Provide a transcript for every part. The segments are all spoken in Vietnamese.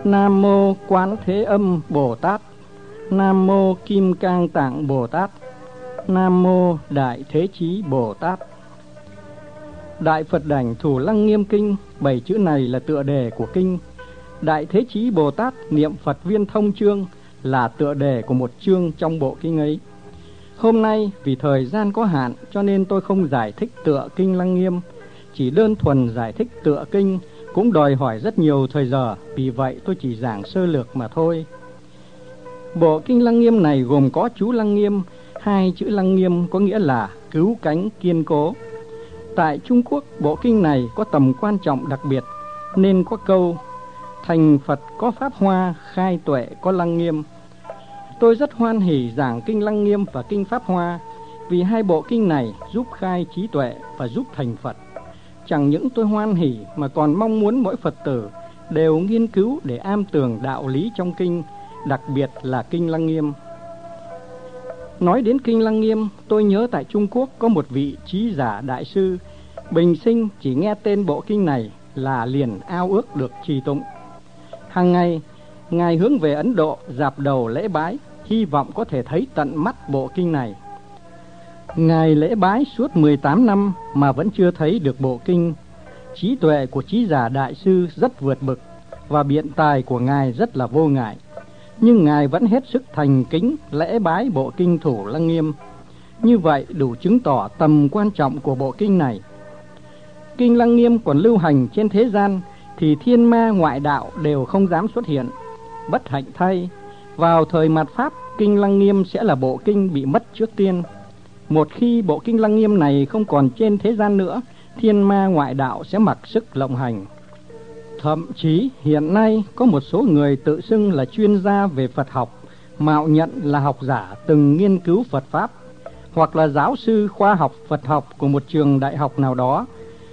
Nam mô Quán Thế Âm Bồ Tát. Nam mô Kim Cang Tạng Bồ Tát. Nam mô Đại Thế Chí Bồ Tát. Đại Phật Đảnh Thủ Lăng Nghiêm Kinh, 7 chữ này là tựa đề của kinh. Đại Thế Chí Bồ Tát niệm Phật Viên Thông chương là tựa đề của một chương trong bộ kinh ấy. Hôm nay vì thời gian có hạn cho nên tôi không giải thích tựa kinh Lăng Nghiêm, chỉ đơn thuần giải thích tựa kinh cũng đòi hỏi rất nhiều thời giờ, vì vậy tôi chỉ giảng sơ lược mà thôi. Bộ kinh Lăng Nghiêm này gồm có chú Lăng Nghiêm, 2 chữ Lăng Nghiêm có nghĩa là cứu cánh kiên cố. Tại Trung Quốc, bộ kinh này có tầm quan trọng đặc biệt nên có câu thành Phật có pháp hoa, khai tuệ có Lăng Nghiêm. Tôi rất hoan hỉ giảng kinh Lăng Nghiêm và kinh Pháp Hoa, vì 2 bộ kinh này giúp khai trí tuệ và giúp thành Phật. Chẳng những tôi hoan hỉ mà còn mong muốn mỗi Phật tử đều nghiên cứu để am tường đạo lý trong kinh, đặc biệt là kinh Lăng Nghiêm. Nói đến kinh Lăng Nghiêm, tôi nhớ tại Trung Quốc có một vị trí giả đại sư, bình sinh chỉ nghe tên bộ kinh này là liền ao ước được trì tụng. Hàng ngày, Ngài hướng về Ấn Độ dạp đầu lễ bái, hy vọng có thể thấy tận mắt bộ kinh này. Ngài lễ bái suốt 18 năm mà vẫn chưa thấy được bộ kinh. Trí tuệ của trí giả đại sư rất vượt bực và biện tài của Ngài rất là vô ngại, nhưng Ngài vẫn hết sức thành kính lễ bái bộ kinh Thủ Lăng Nghiêm. Như vậy đủ chứng tỏ tầm quan trọng của bộ kinh này. Kinh Lăng Nghiêm còn lưu hành trên thế gian thì thiên ma ngoại đạo đều không dám xuất hiện. Bất hạnh thay, vào thời mạt Pháp, kinh Lăng Nghiêm sẽ là bộ kinh bị mất trước tiên. Một khi bộ kinh Lăng Nghiêm này không còn trên thế gian nữa, thiên ma ngoại đạo sẽ mặc sức lộng hành. Thậm chí hiện nay có một số người tự xưng là chuyên gia về Phật học, mạo nhận là học giả từng nghiên cứu Phật Pháp, hoặc là giáo sư khoa học Phật học của một trường đại học nào đó,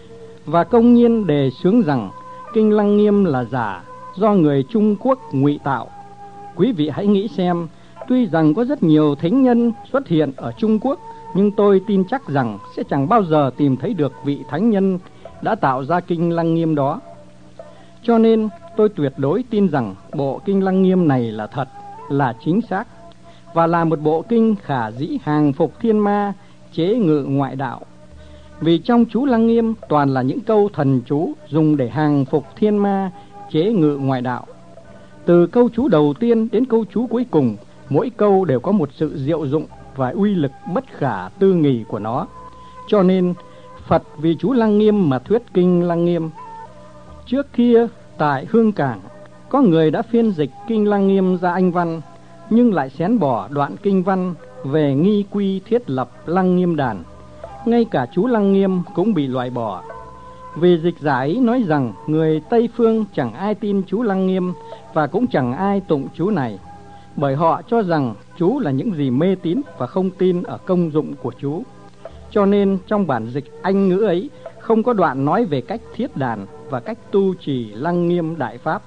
và công nhiên đề xướng rằng kinh Lăng Nghiêm là giả, do người Trung Quốc ngụy tạo. Quý vị hãy nghĩ xem, tuy rằng có rất nhiều thánh nhân xuất hiện ở Trung Quốc, nhưng tôi tin chắc rằng sẽ chẳng bao giờ tìm thấy được vị thánh nhân đã tạo ra kinh Lăng Nghiêm đó. Cho nên tôi tuyệt đối tin rằng bộ kinh Lăng Nghiêm này là thật, là chính xác, và là một bộ kinh khả dĩ hàng phục thiên ma, chế ngự ngoại đạo. Vì trong chú Lăng Nghiêm toàn là những câu thần chú dùng để hàng phục thiên ma, chế ngự ngoại đạo. Từ câu chú đầu tiên đến câu chú cuối cùng, mỗi câu đều có một sự diệu dụng và uy lực bất khả tư nghì của nó. Cho nên Phật vì chú Lăng Nghiêm mà thuyết kinh Lăng Nghiêm. Trước kia tại Hương Cảng, có người đã phiên dịch kinh Lăng Nghiêm ra Anh văn, nhưng lại xén bỏ đoạn kinh văn về nghi quy thiết lập Lăng Nghiêm đàn. Ngay cả chú Lăng Nghiêm cũng bị loại bỏ. Vì dịch giả ấy nói rằng người Tây Phương chẳng ai tin chú Lăng Nghiêm và cũng chẳng ai tụng chú này, bởi họ cho rằng chú là những gì mê tín và không tin ở công dụng của chú. Cho nên trong bản dịch Anh ngữ ấy không có đoạn nói về cách thiết đàn và cách tu trì Lăng Nghiêm đại pháp.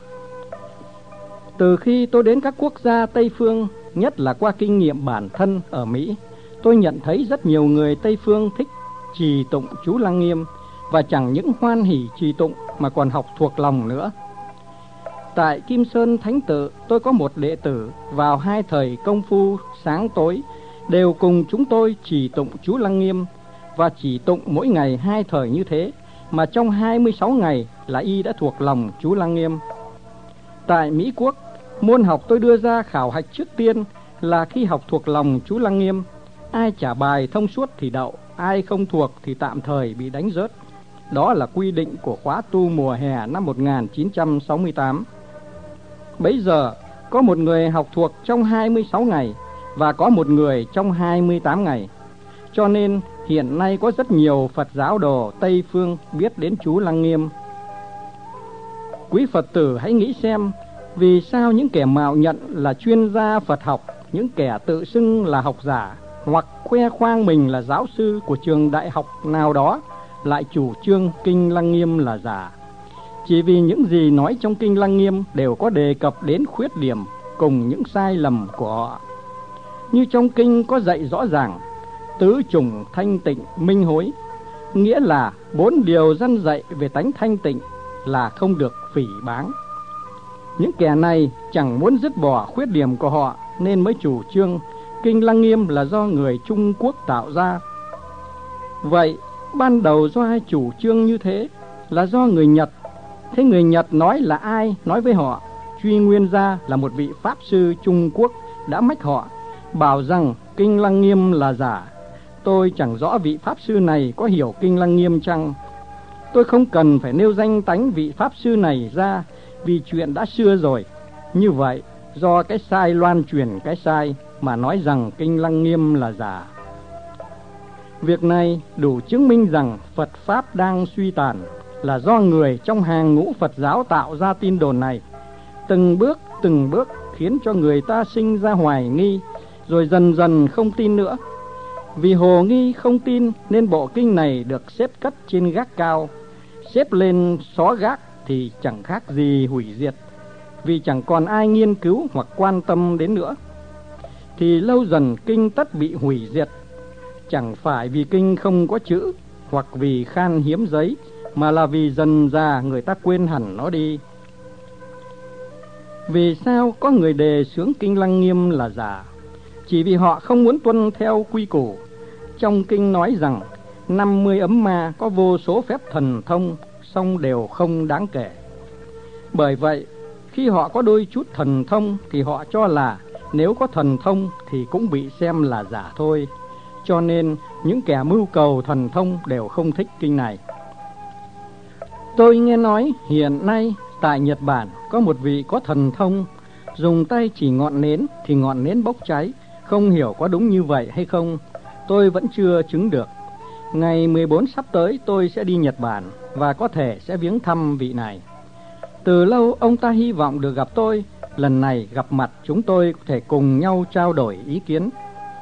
Từ khi tôi đến các quốc gia Tây Phương, nhất là qua kinh nghiệm bản thân ở Mỹ, tôi nhận thấy rất nhiều người Tây Phương thích trì tụng chú Lăng Nghiêm, và chẳng những hoan hỉ trì tụng mà còn học thuộc lòng nữa. Tại Kim Sơn Thánh Tự, tôi có một đệ tử vào 2 thời công phu sáng tối đều cùng chúng tôi trì tụng chú Lăng Nghiêm, và chỉ tụng mỗi ngày 2 thời như thế mà trong 26 ngày là y đã thuộc lòng chú Lăng Nghiêm. Tại Mỹ Quốc, môn học tôi đưa ra khảo hạch trước tiên là khi học thuộc lòng chú Lăng Nghiêm, ai trả bài thông suốt thì đậu, ai không thuộc thì tạm thời bị đánh rớt. Đó là quy định của khóa tu mùa hè năm 1968. Bấy giờ có một người học thuộc trong 26 ngày và có một người trong 28 ngày. Cho nên hiện nay có rất nhiều Phật giáo đồ Tây Phương biết đến chú Lăng Nghiêm. Quý Phật tử hãy nghĩ xem, vì sao những kẻ mạo nhận là chuyên gia Phật học, những kẻ tự xưng là học giả hoặc khoe khoang mình là giáo sư của trường đại học nào đó lại chủ trương kinh Lăng Nghiêm là giả? Chỉ vì những gì nói trong kinh Lăng Nghiêm đều có đề cập đến khuyết điểm cùng những sai lầm của họ. Như trong kinh có dạy rõ ràng tứ chủng thanh tịnh minh hối, nghĩa là 4 điều răn dạy về tánh thanh tịnh là không được phỉ báng. Những kẻ này chẳng muốn dứt bỏ khuyết điểm của họ nên mới chủ trương Kinh Lăng Nghiêm là do người Trung Quốc tạo ra. Vậy ban đầu do ai chủ trương như thế? Là do người Nhật. Thế người Nhật nói là ai nói với họ? Truy nguyên ra là một vị Pháp sư Trung Quốc đã mách họ, bảo rằng Kinh Lăng Nghiêm là giả. Tôi chẳng rõ vị Pháp sư này có hiểu Kinh Lăng Nghiêm chăng. Tôi không cần phải nêu danh tánh vị Pháp sư này ra, vì chuyện đã xưa rồi. Như vậy, do cái sai loan truyền cái sai mà nói rằng Kinh Lăng Nghiêm là giả. Việc này đủ chứng minh rằng Phật Pháp đang suy tàn, là do người trong hàng ngũ Phật giáo tạo ra tin đồn này. Từng bước khiến cho người ta sinh ra hoài nghi, rồi dần dần không tin nữa. Vì hồ nghi không tin nên bộ kinh này được xếp cất trên gác cao. Xếp lên xó gác thì chẳng khác gì hủy diệt, vì chẳng còn ai nghiên cứu hoặc quan tâm đến nữa. Thì lâu dần kinh tất bị hủy diệt, chẳng phải vì kinh không có chữ hoặc vì khan hiếm giấy, mà là vì dần dà người ta quên hẳn nó đi. Vì sao có người đề xướng Kinh Lăng Nghiêm là giả? Chỉ vì họ không muốn tuân theo quy củ. Trong kinh nói rằng 50 ấm ma có vô số phép thần thông, song đều không đáng kể. Bởi vậy, khi họ có đôi chút thần thông thì họ cho là nếu có thần thông thì cũng bị xem là giả thôi. Cho nên những kẻ mưu cầu thần thông đều không thích kinh này. Tôi nghe nói hiện nay tại Nhật Bản có một vị có thần thông, dùng tay chỉ ngọn nến thì ngọn nến bốc cháy. Không hiểu có đúng như vậy hay không, tôi vẫn chưa chứng được. Ngày 14 sắp tới tôi sẽ đi Nhật Bản và có thể sẽ viếng thăm vị này. Từ lâu ông ta hy vọng được gặp tôi. Lần này gặp mặt chúng tôi có thể cùng nhau trao đổi ý kiến.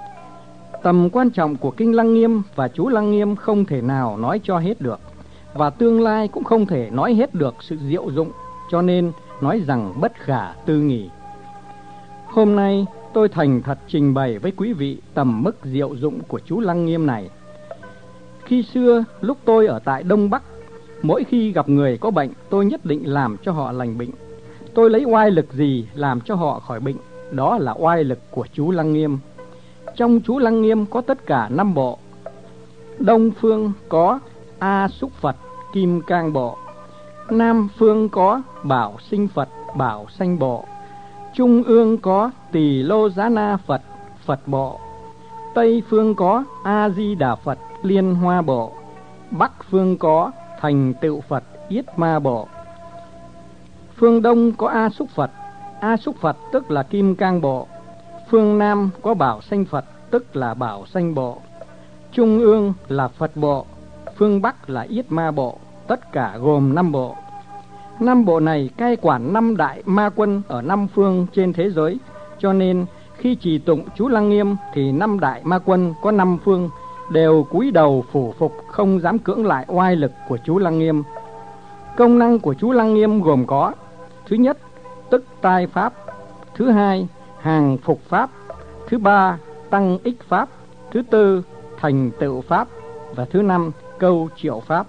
Tầm quan trọng của Kinh Lăng Nghiêm và chú Lăng Nghiêm không thể nào nói cho hết được, và tương lai cũng không thể nói hết được sự diệu dụng, cho nên nói rằng bất khả tư nghì. Hôm nay tôi thành thật trình bày với quý vị tầm mức diệu dụng của chú Lăng Nghiêm này. Khi xưa lúc tôi ở tại Đông Bắc, mỗi khi gặp người có bệnh tôi nhất định làm cho họ lành bệnh. Tôi lấy oai lực gì làm cho họ khỏi bệnh? Đó là oai lực của chú Lăng Nghiêm. Trong chú Lăng Nghiêm có tất cả 5 bộ. Đông phương có A Xúc Phật, Kim Cang Bộ. Nam phương có Bảo Sinh Phật, Bảo Sanh Bộ. Trung ương có Tỳ Lô Giá Na Phật, Phật Bộ. Tây phương có A Di Đà Phật, Liên Hoa Bộ. Bắc phương có Thành Tựu Phật, Yết Ma Bộ. Phương Đông có A Xúc Phật. A Xúc Phật tức là Kim Cang Bộ. Phương Nam có Bảo Sanh Phật, tức là Bảo Sanh Bộ. Trung ương là Phật Bộ. Phương Bắc là Yết Ma Bộ. Tất cả gồm 5 bộ. 5 bộ này cai quản 5 đại ma quân ở 5 phương trên thế giới. Cho nên khi trì tụng chú Lăng Nghiêm thì 5 đại ma quân có 5 phương đều cúi đầu phủ phục, không dám cưỡng lại oai lực của chú Lăng Nghiêm. Công năng của chú Lăng Nghiêm gồm có: thứ nhất, tức tai pháp; thứ hai, hàng phục pháp; thứ ba, tăng ích pháp; thứ tư, thành tựu pháp; và thứ năm, câu triệu pháp.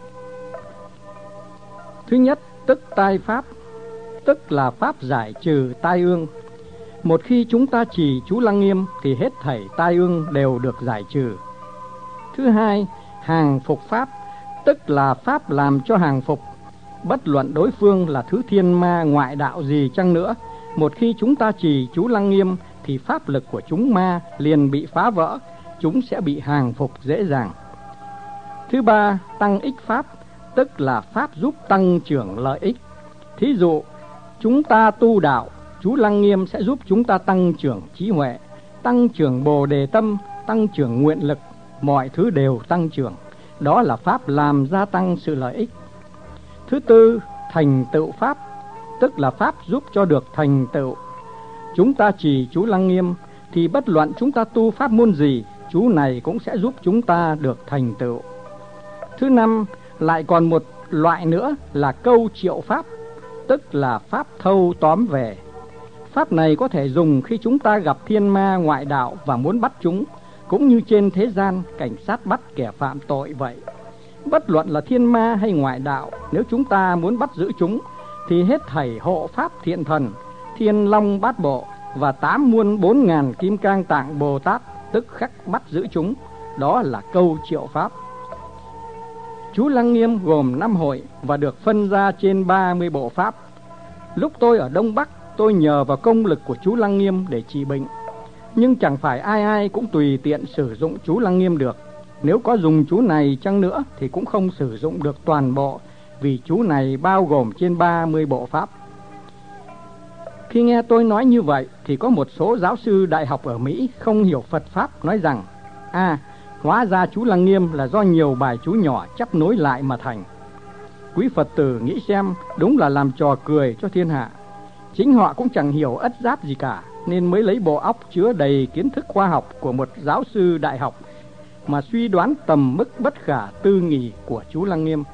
Thứ nhất, tức tai pháp, tức là pháp giải trừ tai ương. Một khi chúng ta trì chú Lăng Nghiêm thì hết thảy tai ương đều được giải trừ. Thứ hai, hàng phục pháp, tức là pháp làm cho hàng phục. Bất luận đối phương là thứ thiên ma ngoại đạo gì chăng nữa, một khi chúng ta trì chú Lăng Nghiêm thì pháp lực của chúng ma liền bị phá vỡ, chúng sẽ bị hàng phục dễ dàng. Thứ ba, tăng ích pháp, tức là pháp giúp tăng trưởng lợi ích. Thí dụ, chúng ta tu đạo, chú Lăng Nghiêm sẽ giúp chúng ta tăng trưởng trí huệ, tăng trưởng bồ đề tâm, tăng trưởng nguyện lực, mọi thứ đều tăng trưởng. Đó là pháp làm gia tăng sự lợi ích. Thứ tư, thành tựu pháp, tức là pháp giúp cho được thành tựu. Chúng ta trì chú Lăng Nghiêm thì bất luận chúng ta tu pháp môn gì, chú này cũng sẽ giúp chúng ta được thành tựu. Thứ năm, lại còn một loại nữa là câu triệu pháp, tức là pháp thâu tóm về. Pháp này có thể dùng khi chúng ta gặp thiên ma ngoại đạo và muốn bắt chúng, cũng như trên thế gian cảnh sát bắt kẻ phạm tội vậy. Bất luận là thiên ma hay ngoại đạo, nếu chúng ta muốn bắt giữ chúng thì hết thảy hộ pháp thiện thần, Thiên Long Bát Bộ và 8 muôn 4.000 Kim Cang Tạng Bồ Tát tức khắc bắt giữ chúng. Đó là câu triệu pháp. Chú Lăng Nghiêm gồm 5 hội và được phân ra trên 30 bộ pháp. Lúc tôi ở Đông Bắc, tôi nhờ vào công lực của chú Lăng Nghiêm để trị bệnh. Nhưng chẳng phải ai ai cũng tùy tiện sử dụng chú Lăng Nghiêm được. Nếu có dùng chú này chăng nữa thì cũng không sử dụng được toàn bộ, vì chú này bao gồm trên 30 bộ pháp. Khi nghe tôi nói như vậy thì có một số giáo sư đại học ở Mỹ không hiểu Phật Pháp nói rằng: hóa ra chú Lăng Nghiêm là do nhiều bài chú nhỏ chắp nối lại mà thành. Quý Phật tử nghĩ xem, đúng là làm trò cười cho thiên hạ. Chính họ cũng chẳng hiểu ất giáp gì cả, nên mới lấy bộ óc chứa đầy kiến thức khoa học của một giáo sư đại học mà suy đoán tầm mức bất khả tư nghị của chú Lăng Nghiêm.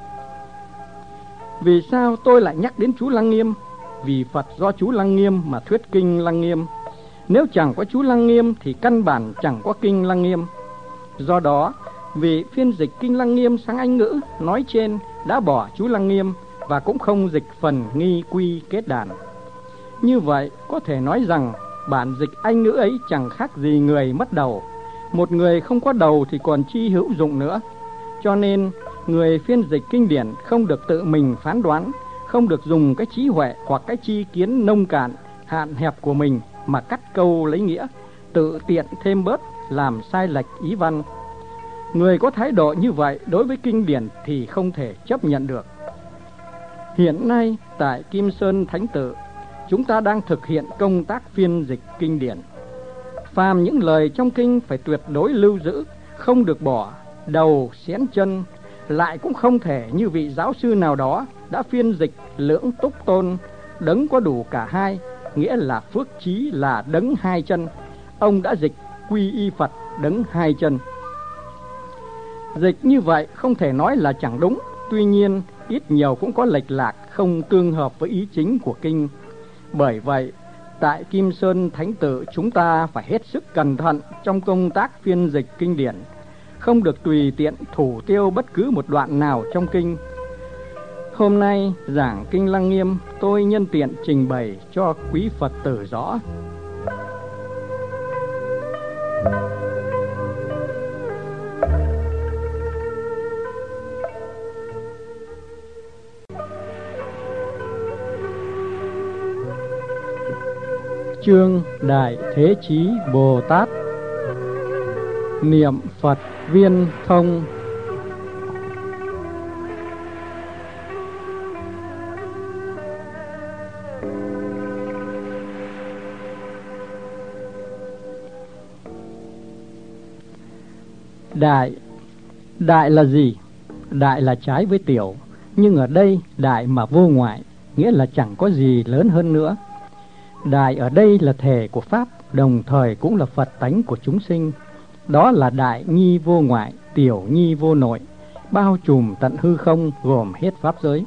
Vì sao tôi lại nhắc đến chú Lăng Nghiêm? Vì Phật do chú Lăng Nghiêm mà thuyết kinh Lăng Nghiêm. Nếu chẳng có chú Lăng Nghiêm thì căn bản chẳng có kinh Lăng Nghiêm. Do đó, vì phiên dịch kinh Lăng Nghiêm sang Anh ngữ nói trên đã bỏ chú Lăng Nghiêm và cũng không dịch phần nghi quy kết đàn. Như vậy, có thể nói rằng bản dịch Anh ngữ ấy chẳng khác gì người mất đầu. Một người không có đầu thì còn chi hữu dụng nữa. Cho nên, người phiên dịch kinh điển không được tự mình phán đoán, không được dùng cái trí huệ hoặc cái chi kiến nông cạn, hạn hẹp của mình mà cắt câu lấy nghĩa, tự tiện thêm bớt, làm sai lệch ý văn. Người có thái độ như vậy đối với kinh điển thì không thể chấp nhận được. Hiện nay, tại Kim Sơn Thánh Tự, chúng ta đang thực hiện công tác phiên dịch kinh điển. Phàm những lời trong kinh phải tuyệt đối lưu giữ, không được bỏ đầu xén chân, lại cũng không thể như vị giáo sư nào đó đã phiên dịch Lưỡng Túc Tôn, đấng có đủ cả hai, nghĩa là Phước Chí là đấng hai chân. Ông đã dịch Quy Y Phật đấng hai chân. Dịch như vậy không thể nói là chẳng đúng, tuy nhiên ít nhiều cũng có lệch lạc, không tương hợp với ý chính của kinh. Bởi vậy, tại Kim Sơn Thánh Tự chúng ta phải hết sức cẩn thận trong công tác phiên dịch kinh điển, không được tùy tiện thủ tiêu bất cứ một đoạn nào trong kinh. Hôm nay giảng kinh Lăng Nghiêm, tôi nhân tiện trình bày cho quý Phật tử rõ. Chương Đại Thế Chí Bồ Tát. Niệm Phật viên thông. Đại là gì? Đại là trái với tiểu, nhưng ở đây đại mà vô ngoại, nghĩa là chẳng có gì lớn hơn nữa. Đại ở đây là thể của Pháp, đồng thời cũng là Phật tánh của chúng sinh. Đó là đại nhi vô ngoại, tiểu nhi vô nội, bao trùm tận hư không, gồm hết pháp giới.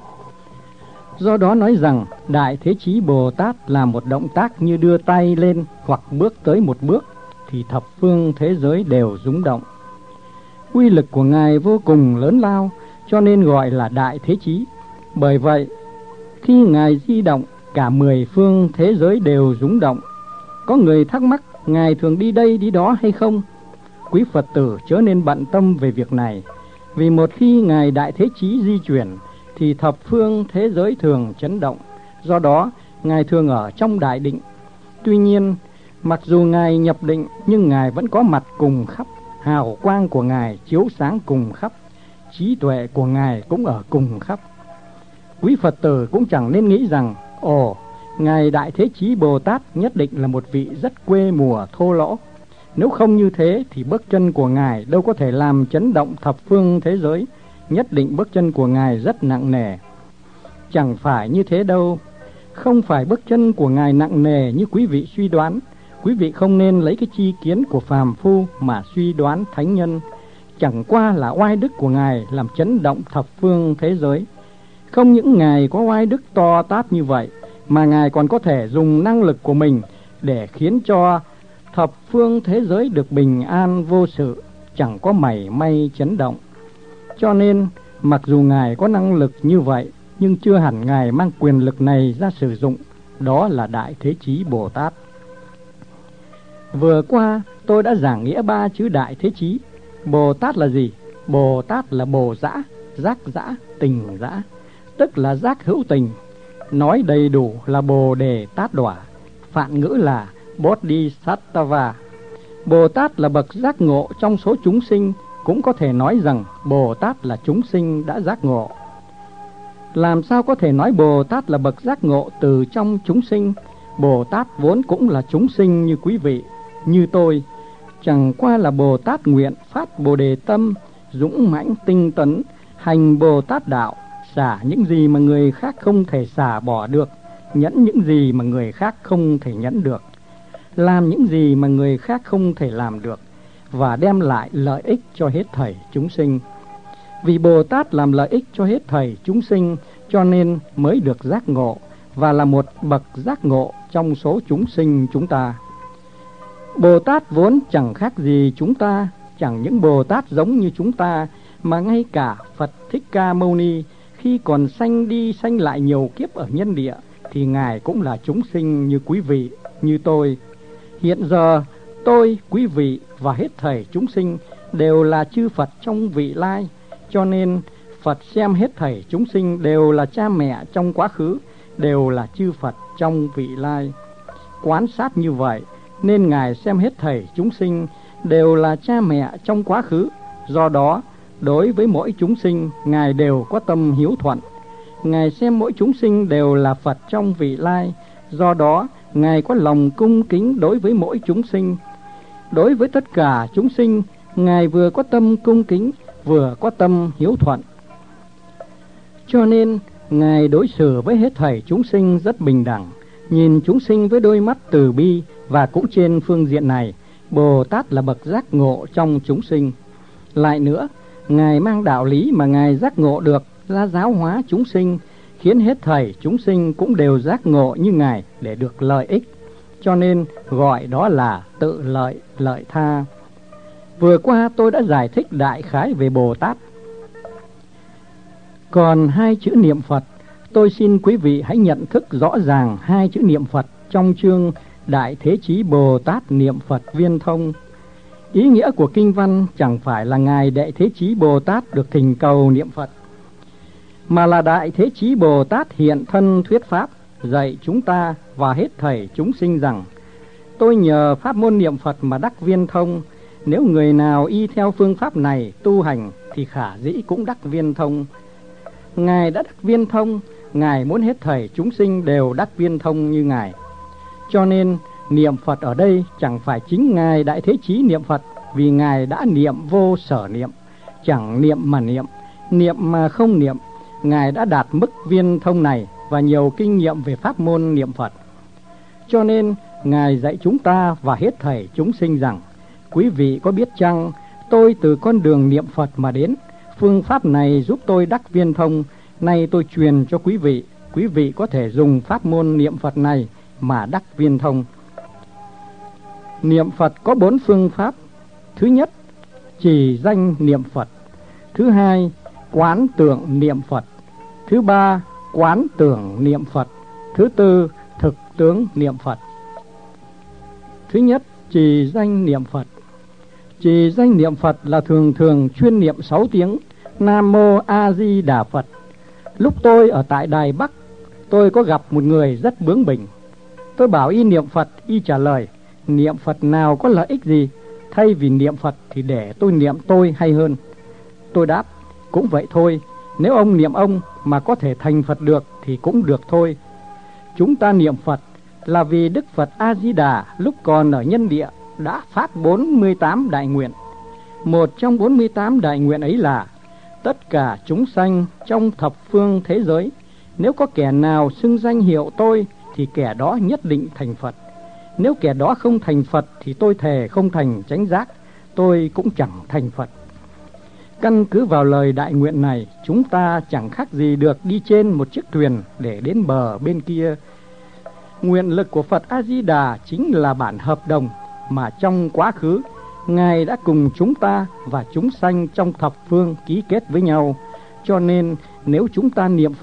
Do đó nói rằng Đại Thế Chí Bồ Tát là một động tác như đưa tay lên hoặc bước tới một bước thì thập phương thế giới đều rung động. Uy lực của Ngài vô cùng lớn lao, cho nên gọi là Đại Thế Chí. Bởi vậy, khi Ngài di động, cả 10 phương thế giới đều rung động. Có người thắc mắc Ngài thường đi đây đi đó hay không? Quý Phật tử chớ nên bận tâm về việc này, vì một khi Ngài Đại Thế Chí di chuyển thì thập phương thế giới thường chấn động. Do đó Ngài thường ở trong đại định. Tuy nhiên, mặc dù Ngài nhập định nhưng Ngài vẫn có mặt cùng khắp, hào quang của Ngài chiếu sáng cùng khắp, trí tuệ của Ngài cũng ở cùng khắp. Quý Phật tử cũng chẳng nên nghĩ rằng Ngài Đại Thế Chí Bồ Tát nhất định là một vị rất quê mùa thô lỗ. Nếu không như thế thì bước chân của Ngài đâu có thể làm chấn động thập phương thế giới. Nhất định bước chân của Ngài rất nặng nề. Chẳng phải như thế đâu. Không phải bước chân của Ngài nặng nề như quý vị suy đoán. Quý vị không nên lấy cái chi kiến của phàm phu mà suy đoán thánh nhân. Chẳng qua là oai đức của Ngài làm chấn động thập phương thế giới. Không những Ngài có oai đức to tát như vậy, mà Ngài còn có thể dùng năng lực của mình để khiến cho thập phương thế giới được bình an vô sự, chẳng có mảy may chấn động. Cho nên, mặc dù Ngài có năng lực như vậy, nhưng chưa hẳn Ngài mang quyền lực này ra sử dụng, đó là Đại Thế Chí Bồ Tát. Vừa qua tôi đã giảng nghĩa ba chữ Đại Thế Chí. Bồ Tát là gì? Bồ Tát là bồ dã, giác dã, tình dã, tức là giác hữu tình. Nói đầy đủ là Bồ Đề Tát Đọa, Phạn ngữ là Bodhisattva. Bồ Tát là bậc giác ngộ trong số chúng sinh, cũng có thể nói rằng Bồ Tát là chúng sinh đã giác ngộ. Làm sao có thể nói Bồ Tát là bậc giác ngộ từ trong chúng sinh? Bồ Tát vốn cũng là chúng sinh như quý vị, như tôi. Chẳng qua là Bồ Tát nguyện phát Bồ Đề tâm, dũng mãnh tinh tấn, hành Bồ Tát đạo, xả những gì mà người khác không thể xả bỏ được, nhẫn những gì mà người khác không thể nhẫn được, làm những gì mà người khác không thể làm được, và đem lại lợi ích cho hết thảy chúng sinh. Vì Bồ Tát làm lợi ích cho hết thảy chúng sinh, cho nên mới được giác ngộ, và là một bậc giác ngộ trong số chúng sinh chúng ta. Bồ Tát vốn chẳng khác gì chúng ta, chẳng những Bồ Tát giống như chúng ta, mà ngay cả Phật Thích Ca Mâu Ni khi còn sanh đi sanh lại nhiều kiếp ở nhân địa, thì Ngài cũng là chúng sinh như quý vị, như tôi. Hiện giờ tôi, quý vị và hết thảy chúng sinh đều là chư Phật trong vị lai, cho nên Phật xem hết thảy chúng sinh đều là cha mẹ trong quá khứ, đều là chư Phật trong vị lai. Quán sát như vậy nên Ngài xem hết thảy chúng sinh đều là cha mẹ trong quá khứ. Do đó, đối với mỗi chúng sinh, Ngài đều có tâm hiếu thuận. Ngài xem mỗi chúng sinh đều là Phật trong vị lai. Do đó, Ngài có lòng cung kính đối với mỗi chúng sinh. Đối với tất cả chúng sinh, Ngài vừa có tâm cung kính, vừa có tâm hiếu thuận. Cho nên, Ngài đối xử với hết thảy chúng sinh rất bình đẳng, nhìn chúng sinh với đôi mắt từ bi. Và cũng trên phương diện này, Bồ Tát là bậc giác ngộ trong chúng sinh. Lại nữa, Ngài mang đạo lý mà Ngài giác ngộ được ra giáo hóa chúng sinh, khiến hết thảy chúng sinh cũng đều giác ngộ như Ngài để được lợi ích. Cho nên gọi đó là tự lợi, lợi tha. Vừa qua tôi đã giải thích đại khái về Bồ Tát. Còn hai chữ niệm Phật, tôi xin quý vị hãy nhận thức rõ ràng hai chữ niệm Phật trong chương Đại Thế Chí Bồ Tát niệm Phật viên thông. Ý nghĩa của kinh văn chẳng phải là Ngài Đại Thế Chí Bồ Tát được thỉnh cầu niệm Phật, mà là Đại Thế Chí Bồ Tát hiện thân thuyết pháp, dạy chúng ta và hết thảy chúng sinh rằng: tôi nhờ pháp môn niệm Phật mà đắc viên thông. Nếu người nào y theo phương pháp này tu hành thì khả dĩ cũng đắc viên thông. Ngài đã đắc viên thông, Ngài muốn hết thảy chúng sinh đều đắc viên thông như Ngài. Cho nên niệm Phật ở đây chẳng phải chính Ngài Đại Thế Chí niệm Phật, vì Ngài đã niệm vô sở niệm, chẳng niệm mà niệm, niệm mà không niệm. Ngài đã đạt mức viên thông này và nhiều kinh nghiệm về pháp môn niệm Phật. Cho nên Ngài dạy chúng ta và hết thảy chúng sinh rằng: quý vị có biết chăng, tôi từ con đường niệm Phật mà đến, phương pháp này giúp tôi đắc viên thông. Nay tôi truyền cho quý vị có thể dùng pháp môn niệm Phật này mà đắc viên thông. Niệm Phật có 4 phương pháp. Thứ nhất, trì danh niệm Phật. Thứ hai, quán tưởng niệm Phật. Thứ ba, quán tưởng niệm Phật. Thứ tư, thực tướng niệm Phật. Thứ nhất, trì danh niệm Phật. Trì danh niệm Phật là thường chuyên niệm 6 tiếng Nam Mô A Di Đà Phật. Lúc tôi ở tại Đài Bắc, tôi có gặp một người rất bướng bỉnh. Tôi bảo y niệm Phật, y trả lời: niệm Phật nào có lợi ích gì, thay vì niệm Phật thì để tôi niệm tôi hay hơn. Tôi đáp: cũng vậy thôi, nếu ông niệm ông mà có thể thành Phật được thì cũng được thôi. Chúng ta niệm Phật là vì Đức Phật A-di-đà lúc còn ở nhân địa đã phát 48 đại nguyện. Một trong 48 đại nguyện ấy là: tất cả chúng sanh trong thập phương thế giới, nếu có kẻ nào xưng danh hiệu tôi thì kẻ đó nhất định thành Phật. Nếu kẻ đó không thành Phật thì tôi thề không thành chánh giác, tôi cũng chẳng thành Phật. Căn cứ vào lời đại nguyện này, chúng ta chẳng khác gì được đi trên một chiếc thuyền để đến bờ bên kia. Nguyện lực của Phật A-di-đà chính là bản hợp đồng mà trong quá khứ Ngài đã cùng chúng ta và chúng sanh trong thập phương ký kết với nhau. Cho nên nếu chúng ta niệm Phật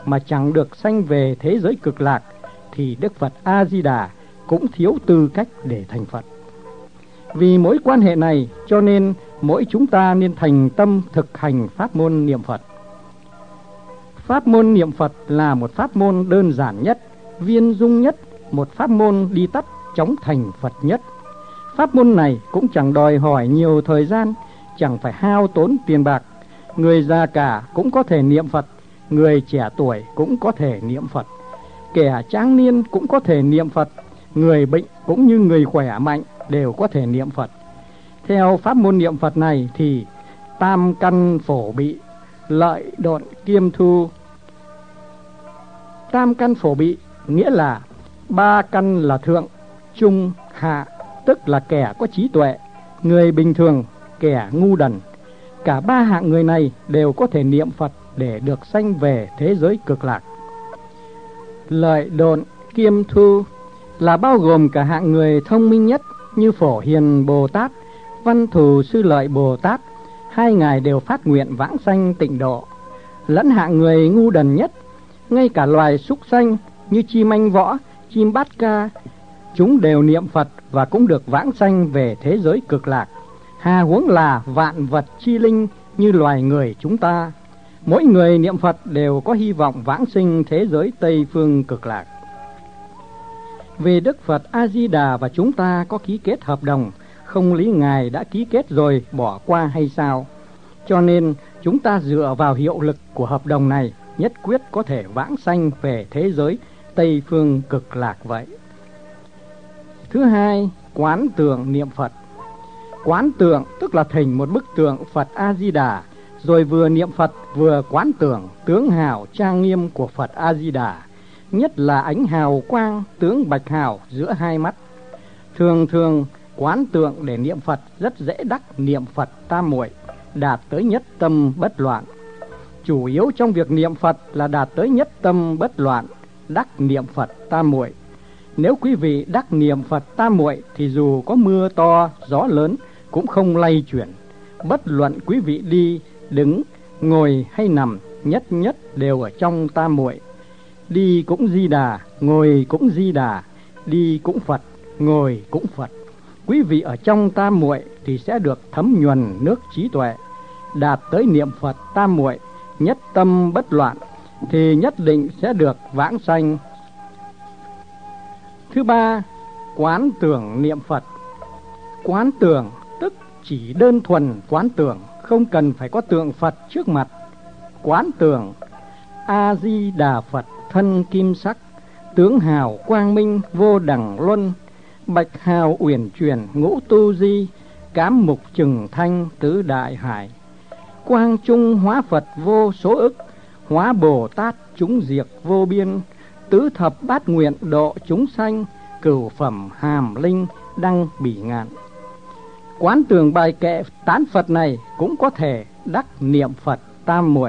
mà chẳng được sanh về thế giới cực lạc, thì Đức Phật A Di Đà cũng thiếu tư cách để thành Phật. Vì mối quan hệ này cho nên mỗi chúng ta nên thành tâm thực hành pháp môn niệm Phật. Pháp môn niệm Phật là một pháp môn đơn giản nhất, viên dung nhất, một pháp môn đi tắt chóng thành Phật nhất. Pháp môn này cũng chẳng đòi hỏi nhiều thời gian, chẳng phải hao tốn tiền bạc. Người già cả cũng có thể niệm Phật, người trẻ tuổi cũng có thể niệm Phật, kẻ tráng niên cũng có thể niệm Phật, người bệnh cũng như người khỏe mạnh đều có thể niệm Phật. Theo pháp môn niệm Phật này thì tam căn phổ bị, lợi độn kiêm thu. Tam căn phổ bị nghĩa là ba căn là thượng, trung, hạ, tức là kẻ có trí tuệ, người bình thường, kẻ ngu đần. Cả ba hạng người này đều có thể niệm Phật để được sanh về thế giới cực lạc. Lợi độn kiêm thu là bao gồm cả hạng người thông minh nhất như Phổ Hiền Bồ Tát, Văn Thù Sư Lợi Bồ Tát, hai ngài đều phát nguyện vãng sanh tịnh độ, lẫn hạng người ngu đần nhất, ngay cả loài súc sanh như chim anh võ, chim bát ca, chúng đều niệm Phật và cũng được vãng sanh về thế giới cực lạc. Hà huống là vạn vật chi linh như loài người chúng ta. Mỗi người niệm Phật đều có hy vọng vãng sinh thế giới Tây Phương cực lạc. Về Đức Phật A Di Đà và chúng ta có ký kết hợp đồng, không lý ngài đã ký kết rồi bỏ qua hay sao? Cho nên chúng ta dựa vào hiệu lực của hợp đồng này, nhất quyết có thể vãng sanh về thế giới Tây Phương cực lạc vậy. Thứ hai, quán tưởng niệm Phật. Quán tưởng tức là thỉnh một bức tượng Phật A Di Đà, rồi vừa niệm Phật vừa quán tưởng tướng hào trang nghiêm của Phật A Di Đà, nhất là ánh hào quang tướng bạch hào giữa hai mắt. Thường thường quán tượng để niệm Phật rất dễ đắc niệm Phật tam muội, đạt tới nhất tâm bất loạn. Chủ yếu trong việc niệm Phật là đạt tới nhất tâm bất loạn, đắc niệm Phật tam muội. Nếu quý vị đắc niệm Phật tam muội thì dù có mưa to, gió lớn cũng không lay chuyển. Bất luận quý vị đi, đứng, ngồi hay nằm, nhất nhất đều ở trong tam muội. Đi cũng Di Đà, ngồi cũng Di Đà, đi cũng Phật, ngồi cũng Phật. Quý vị ở trong tam muội thì sẽ được thấm nhuần nước trí tuệ, đạt tới niệm Phật tam muội, nhất tâm bất loạn thì nhất định sẽ được vãng sanh. Thứ ba, quán tưởng niệm Phật. Quán tưởng tức chỉ đơn thuần quán tưởng, không cần phải có tượng Phật trước mặt. Quán tưởng A Di Đà Phật thân kim sắc, tướng hào quang minh vô đẳng luân, bạch hào uyển chuyển ngũ tu di, cám mục trừng thanh tứ đại hải. Quang trung hóa Phật vô số ức, hóa Bồ Tát chúng diệt vô biên, tứ thập bát nguyện độ chúng sanh, cửu phẩm hàm linh đăng bỉ ngạn. Quán tưởng bài kệ tán Phật này cũng có thể đắc niệm Phật tam muội.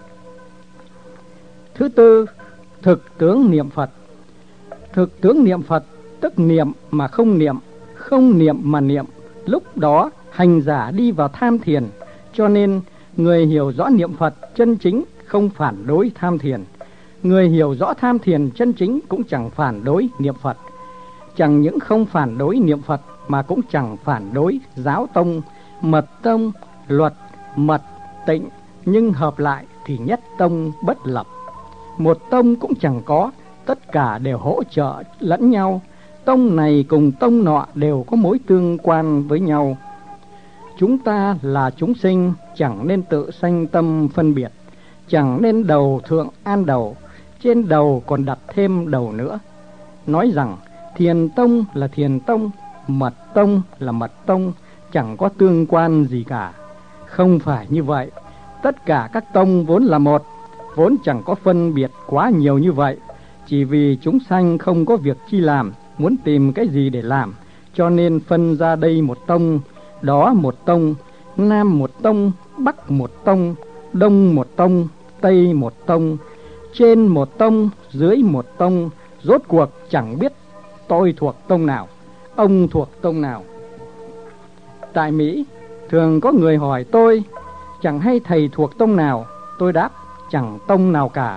Thứ tư, thực tướng niệm Phật. Thực tướng niệm Phật tức niệm mà không niệm, không niệm mà niệm. Lúc đó hành giả đi vào tham thiền, cho nên người hiểu rõ niệm Phật chân chính không phản đối tham thiền. Người hiểu rõ tham thiền chân chính cũng chẳng phản đối niệm Phật. Chẳng những không phản đối niệm Phật mà cũng chẳng phản đối giáo tông, mật tông, luật, mật, tịnh, nhưng hợp lại thì nhất tông bất lập. Một tông cũng chẳng có, tất cả đều hỗ trợ lẫn nhau. Tông này cùng tông nọ đều có mối tương quan với nhau. Chúng ta là chúng sinh, chẳng nên tự sanh tâm phân biệt, chẳng nên đầu thượng an đầu, trên đầu còn đặt thêm đầu nữa. Nói rằng thiền tông là thiền tông, mật tông là mật tông, chẳng có tương quan gì cả. Không phải như vậy. Tất cả các tông vốn là một, vốn chẳng có phân biệt quá nhiều như vậy. Chỉ vì chúng sanh không có việc chi làm, muốn tìm cái gì để làm, cho nên phân ra đây một tông, đó một tông, nam một tông, bắc một tông, đông một tông, tây một tông, trên một tông, dưới một tông. Rốt cuộc chẳng biết tôi thuộc tông nào, ông thuộc tông nào. Tại Mỹ, thường có người hỏi tôi, chẳng hay thầy thuộc tông nào? Tôi đáp, chẳng tông nào cả.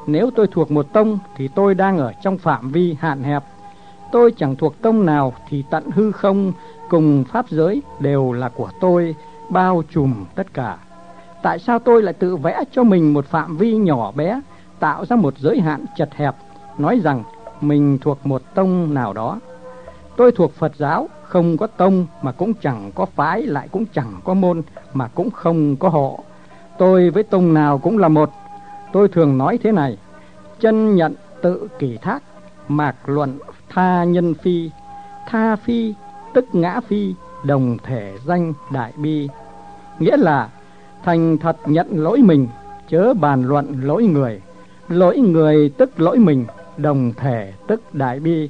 Nếu tôi thuộc một tông thì tôi đang ở trong phạm vi hạn hẹp. Tôi chẳng thuộc tông nào thì tận hư không cùng pháp giới đều là của tôi, bao trùm tất cả. Tại sao tôi lại tự vẽ cho mình một phạm vi nhỏ bé, tạo ra một giới hạn chật hẹp, nói rằng mình thuộc một tông nào đó? Tôi thuộc Phật giáo, không có tông mà cũng chẳng có phái, lại cũng chẳng có môn mà cũng không có họ. Tôi với tông nào cũng là một. Tôi thường nói thế này: chân nhận tự kỷ thác, mạc luận tha nhân phi. Tha phi tức ngã phi, đồng thể danh đại bi. Nghĩa là thành thật nhận lỗi mình, chớ bàn luận lỗi người. Lỗi người tức lỗi mình, đồng thể tức đại bi.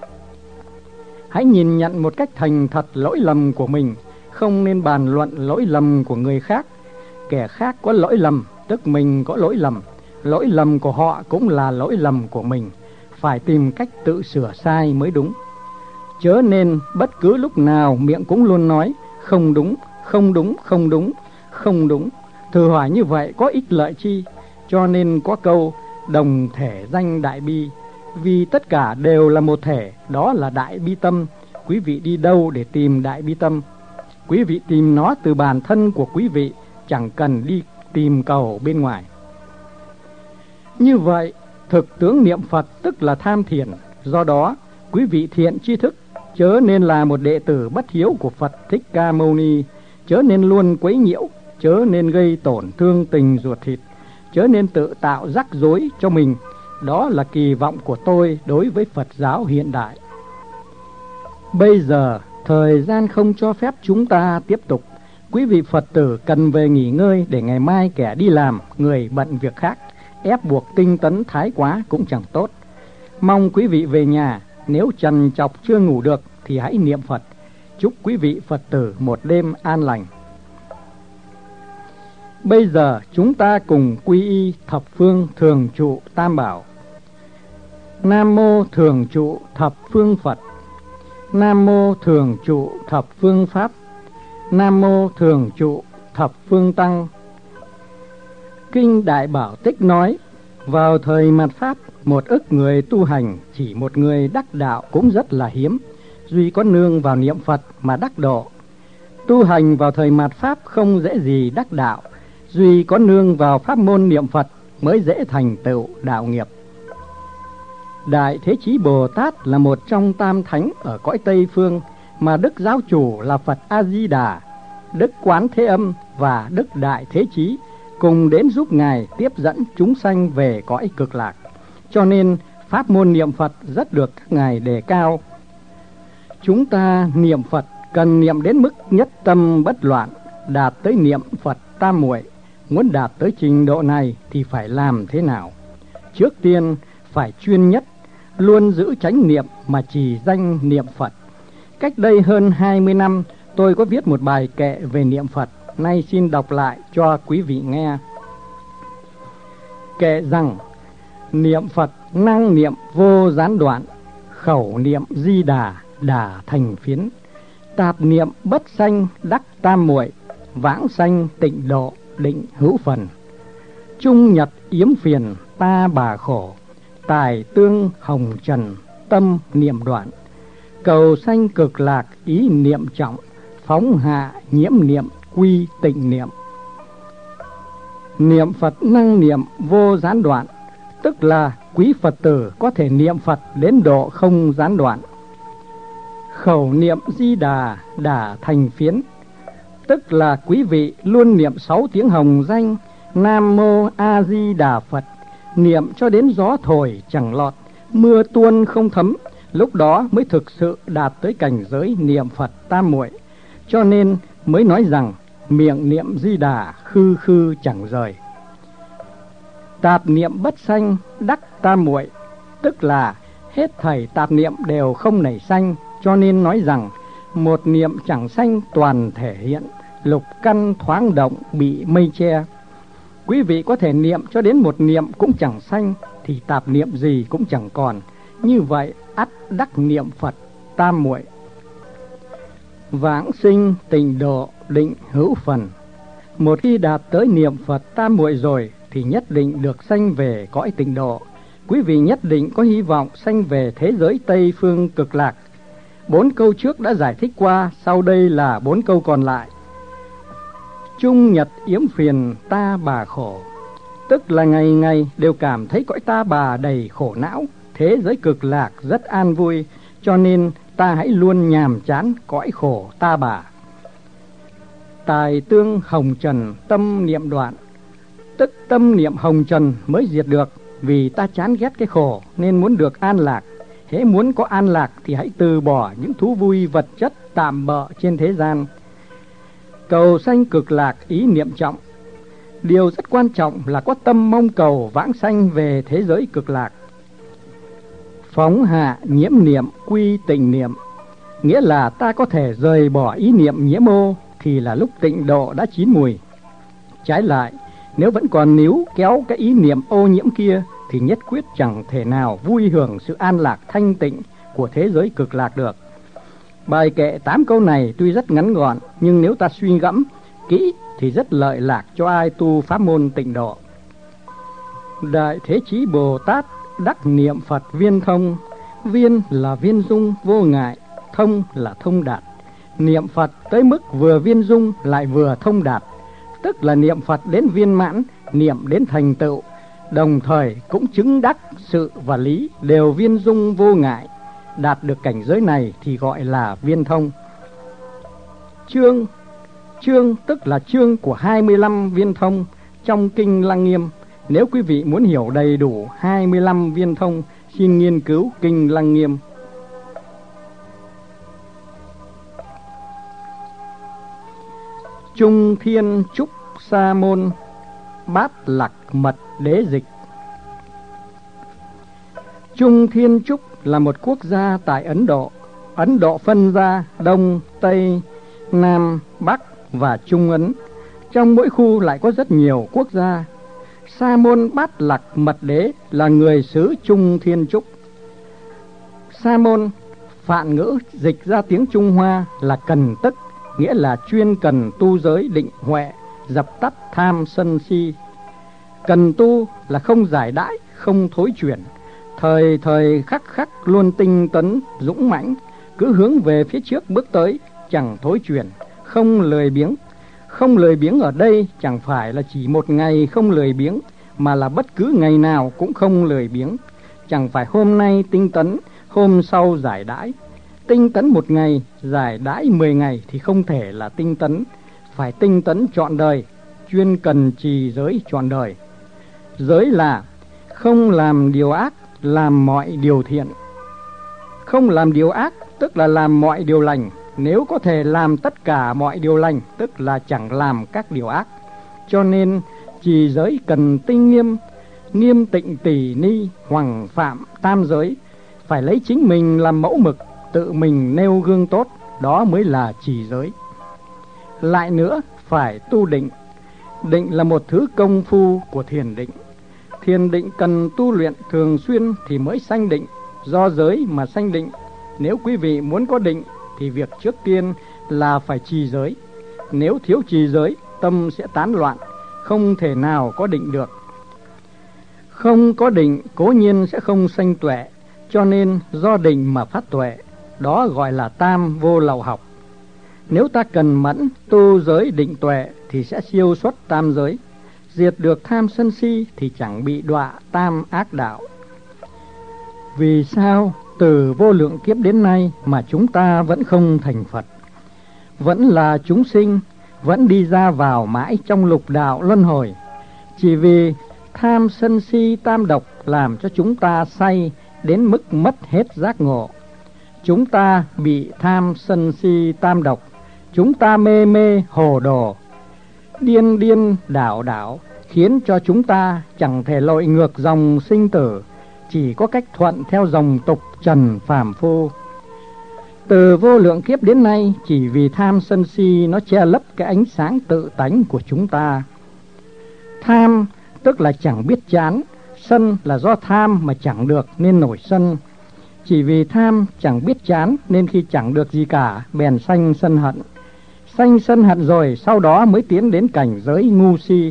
Hãy nhìn nhận một cách thành thật lỗi lầm của mình, không nên bàn luận lỗi lầm của người khác. Kẻ khác có lỗi lầm, tức mình có lỗi lầm. Lỗi lầm của họ cũng là lỗi lầm của mình. Phải tìm cách tự sửa sai mới đúng. Chớ nên bất cứ lúc nào miệng cũng luôn nói không đúng, không đúng, không đúng, không đúng. Thử hỏi như vậy có ích lợi chi? Cho nên có câu đồng thể danh đại bi. Vì tất cả đều là một thể, đó là đại bi tâm. Quý vị đi đâu để tìm đại bi tâm? Quý vị tìm nó từ bản thân của quý vị, chẳng cần đi tìm cầu bên ngoài. Như vậy, thực tướng niệm Phật tức là tham thiền. Do đó, quý vị thiện tri thức, chớ nên là một đệ tử bất hiếu của Phật Thích Ca Mâu Ni, chớ nên luôn quấy nhiễu, chớ nên gây tổn thương tình ruột thịt, chớ nên tự tạo rắc rối cho mình. Đó là kỳ vọng của tôi đối với Phật giáo hiện đại. Bây giờ, thời gian không cho phép chúng ta tiếp tục. Quý vị Phật tử cần về nghỉ ngơi để ngày mai kẻ đi làm, người bận việc khác. Ép buộc tinh tấn thái quá cũng chẳng tốt. Mong quý vị về nhà, nếu trằn trọc chưa ngủ được thì hãy niệm Phật. Chúc quý vị Phật tử một đêm an lành. Bây giờ chúng ta cùng quy y thập phương thường trụ tam bảo. Nam mô thường trụ thập phương Phật. Nam mô thường trụ thập phương Pháp. Nam mô thường trụ thập phương Tăng. Kinh Đại Bảo Tích nói, vào thời mạt Pháp, 1 ức người tu hành, chỉ một người đắc đạo cũng rất là hiếm. Duy có nương vào niệm Phật mà đắc độ. Tu hành vào thời mạt Pháp không dễ gì đắc đạo. Duy có nương vào pháp môn niệm Phật mới dễ thành tựu đạo nghiệp. Đại Thế Chí Bồ Tát là một trong tam thánh ở cõi Tây Phương, mà Đức Giáo Chủ là Phật A-di-đà, Đức Quán Thế Âm và Đức Đại Thế Chí cùng đến giúp Ngài tiếp dẫn chúng sanh về cõi cực lạc. Cho nên pháp môn niệm Phật rất được các Ngài đề cao. Chúng ta niệm Phật cần niệm đến mức nhất tâm bất loạn, đạt tới niệm Phật tam muội. Muốn đạt tới trình độ này thì phải làm thế nào? Trước tiên phải chuyên nhất, luôn giữ chánh niệm mà trì danh niệm Phật. Cách đây hơn 20 năm, tôi có viết một bài kệ về niệm Phật, nay xin đọc lại cho quý vị nghe. Kệ rằng: niệm Phật năng niệm vô gián đoạn, khẩu niệm di đà đà thành phiến. Tạp niệm bất sanh đắc tam muội, vãng sanh tịnh độ định hữu phần. Trung nhật yếm phiền ta bà khổ, tài tương hồng trần tâm niệm đoạn. Cầu sanh cực lạc ý niệm trọng, phóng hạ nhiễm niệm quy tịnh niệm. Niệm Phật năng niệm vô gián đoạn, tức là quý Phật tử có thể niệm Phật đến độ không gián đoạn. Khẩu niệm di đà đà thành phiến, tức là quý vị luôn niệm 6 tiếng hồng danh Nam Mô A Di Đà Phật, niệm cho đến gió thổi chẳng lọt, mưa tuôn không thấm, lúc đó mới thực sự đạt tới cảnh giới niệm Phật tam muội. Cho nên mới nói rằng miệng niệm Di Đà khư khư chẳng rời. Tạp niệm bất sanh đắc tam muội, tức là hết thảy tạp niệm đều không nảy sanh, cho nên nói rằng một niệm chẳng sanh toàn thể hiện, lục căn thoáng động bị mây che. Quý vị có thể niệm cho đến một niệm cũng chẳng sanh thì tạp niệm gì cũng chẳng còn. Như vậy ắt đắc niệm Phật tam muội. Vãng sinh tịnh độ định hữu phần. Một khi đạt tới niệm Phật tam muội rồi thì nhất định được sanh về cõi tịnh độ. Quý vị nhất định có hy vọng sanh về thế giới Tây Phương Cực Lạc. 4 câu trước đã giải thích qua, sau đây là 4 câu còn lại. Chung nhật yếm phiền ta bà khổ, tức là ngày ngày đều cảm thấy cõi ta bà đầy khổ não. Thế giới Cực Lạc rất an vui, cho nên ta hãy luôn nhàm chán cõi khổ ta bà. Tài tương hồng trần tâm niệm đoạn, tức tâm niệm hồng trần mới diệt được. Vì ta chán ghét cái khổ nên muốn được an lạc. Hễ muốn có an lạc thì hãy từ bỏ những thú vui vật chất tạm bợ trên thế gian. Cầu sanh Cực Lạc ý niệm trọng. Điều rất quan trọng là có tâm mong cầu vãng sanh về thế giới Cực Lạc. Phóng hạ nhiễm niệm quy tịnh niệm, nghĩa là ta có thể rời bỏ ý niệm nhiễm ô thì là lúc tịnh độ đã chín mùi. Trái lại, nếu vẫn còn níu kéo cái ý niệm ô nhiễm kia thì nhất quyết chẳng thể nào vui hưởng sự an lạc thanh tịnh của thế giới Cực Lạc được. Bài kệ 8 câu này tuy rất ngắn gọn, nhưng nếu ta suy ngẫm kỹ thì rất lợi lạc cho ai tu pháp môn tịnh độ. Đại Thế Chí Bồ Tát đắc niệm Phật viên thông. Viên là viên dung vô ngại, thông là thông đạt. Niệm Phật tới mức vừa viên dung lại vừa thông đạt, tức là niệm Phật đến viên mãn, niệm đến thành tựu, đồng thời cũng chứng đắc sự và lý đều viên dung vô ngại. Đạt được cảnh giới này thì gọi là viên thông. Chương tức là chương của 25 viên thông trong Kinh Lăng Nghiêm. Nếu quý vị muốn hiểu đầy đủ 25 viên thông, xin nghiên cứu Kinh Lăng Nghiêm. Trung Thiên Trúc Sa Môn Bát Lạc Mật Đế Dịch. Trung Thiên Trúc là một quốc gia tại Ấn Độ. Ấn Độ phân ra Đông, Tây, Nam, Bắc và Trung Ấn. Trong mỗi khu lại có rất nhiều quốc gia. Sa Môn Bát Lạc Mật Đế là người xứ Trung Thiên Trúc. Sa Môn phạn ngữ dịch ra tiếng Trung Hoa là cần tức, nghĩa là chuyên cần tu giới định huệ, dập tắt tham sân si. Cần tu là không giải đãi, không thối chuyển, thời thời khắc khắc luôn tinh tấn dũng mãnh, cứ hướng về phía trước bước tới, chẳng thối chuyển, không lười biếng. Không lười biếng ở đây chẳng phải là chỉ một ngày không lười biếng, mà là bất cứ ngày nào cũng không lười biếng. Chẳng phải hôm nay tinh tấn, hôm sau giải đãi. Tinh tấn một ngày, giải đãi 10 ngày thì không thể là tinh tấn. Phải tinh tấn trọn đời, chuyên cần trì giới trọn đời. Giới là không làm điều ác, làm mọi điều thiện. Không làm điều ác tức là làm mọi điều lành. Nếu có thể làm tất cả mọi điều lành, tức là chẳng làm các điều ác. Cho nên trì giới cần tinh nghiêm, nghiêm tịnh tỉ ni, hoằng phạm tam giới. Phải lấy chính mình làm mẫu mực, tự mình nêu gương tốt, đó mới là trì giới. Lại nữa, phải tu định. Định là một thứ công phu của thiền định. Thiền định cần tu luyện thường xuyên thì mới sanh định, do giới mà sanh định. Nếu quý vị muốn có định thì việc trước tiên là phải trì giới. Nếu thiếu trì giới, tâm sẽ tán loạn, không thể nào có định được. Không có định cố nhiên sẽ không sanh tuệ, cho nên do định mà phát tuệ, đó gọi là tam vô lậu học. Nếu ta cần mẫn tu giới định tuệ thì sẽ siêu xuất tam giới, diệt được tham sân si thì chẳng bị đọa tam ác đạo. Vì sao từ vô lượng kiếp đến nay mà chúng ta vẫn không thành Phật, vẫn là chúng sinh, vẫn đi ra vào mãi trong lục đạo luân hồi? Chỉ vì tham sân si tam độc làm cho chúng ta say đến mức mất hết giác ngộ. Chúng ta bị tham sân si tam độc, chúng ta mê mê hồ đồ, điên điên đảo đảo, khiến cho chúng ta chẳng thể lội ngược dòng sinh tử, chỉ có cách thuận theo dòng tục trần phàm phu. Từ vô lượng kiếp đến nay, chỉ vì tham sân si nó che lấp cái ánh sáng tự tánh của chúng ta. Tham tức là chẳng biết chán, sân là do tham mà chẳng được nên nổi sân. Chỉ vì tham chẳng biết chán nên khi chẳng được gì cả bèn sanh sân hận. Sanh sân hận rồi sau đó mới tiến đến cảnh giới ngu si.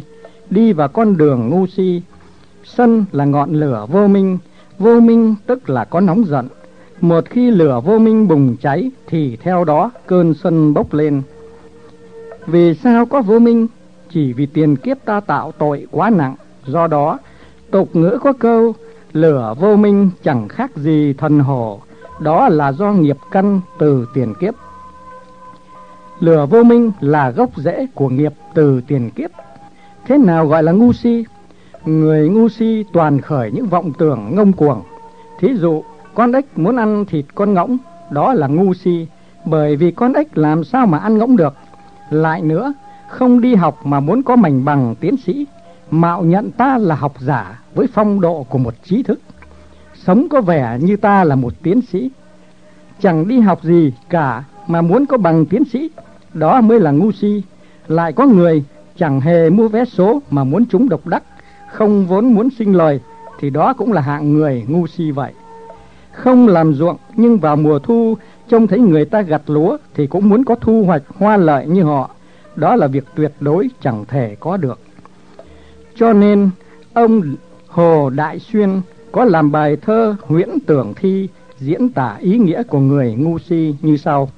đi vào con đường ngu si. Sân là ngọn lửa vô minh, vô minh tức là có nóng giận. Một khi lửa vô minh bùng cháy thì theo đó cơn sân bốc lên. Vì sao có vô minh? Chỉ vì tiền kiếp ta tạo tội quá nặng. Do đó tục ngữ có câu lửa vô minh chẳng khác gì thần hổ. Đó là do nghiệp căn từ tiền kiếp. Lửa vô minh là gốc rễ của nghiệp từ tiền kiếp. Thế nào gọi là ngu si? Người ngu si toàn khởi những vọng tưởng ngông cuồng. Thí dụ con ếch muốn ăn thịt con ngỗng, đó là ngu si, bởi vì con ếch làm sao mà ăn ngỗng được. Lại nữa, không đi học mà muốn có mảnh bằng tiến sĩ, mạo nhận ta là học giả với phong độ của một trí thức, sống có vẻ như ta là một tiến sĩ. Chẳng đi học gì cả mà muốn có bằng tiến sĩ, đó mới là ngu si. Lại có người chẳng hề mua vé số mà muốn trúng độc đắc, không vốn muốn sinh lời, thì đó cũng là hạng người ngu si vậy. Không làm ruộng nhưng vào mùa thu trông thấy người ta gặt lúa thì cũng muốn có thu hoạch hoa lợi như họ, đó là việc tuyệt đối chẳng thể có được. Cho nên ông Hồ Đại Xuyên có làm bài thơ Huyễn Tưởng Thi diễn tả ý nghĩa của người ngu si như sau: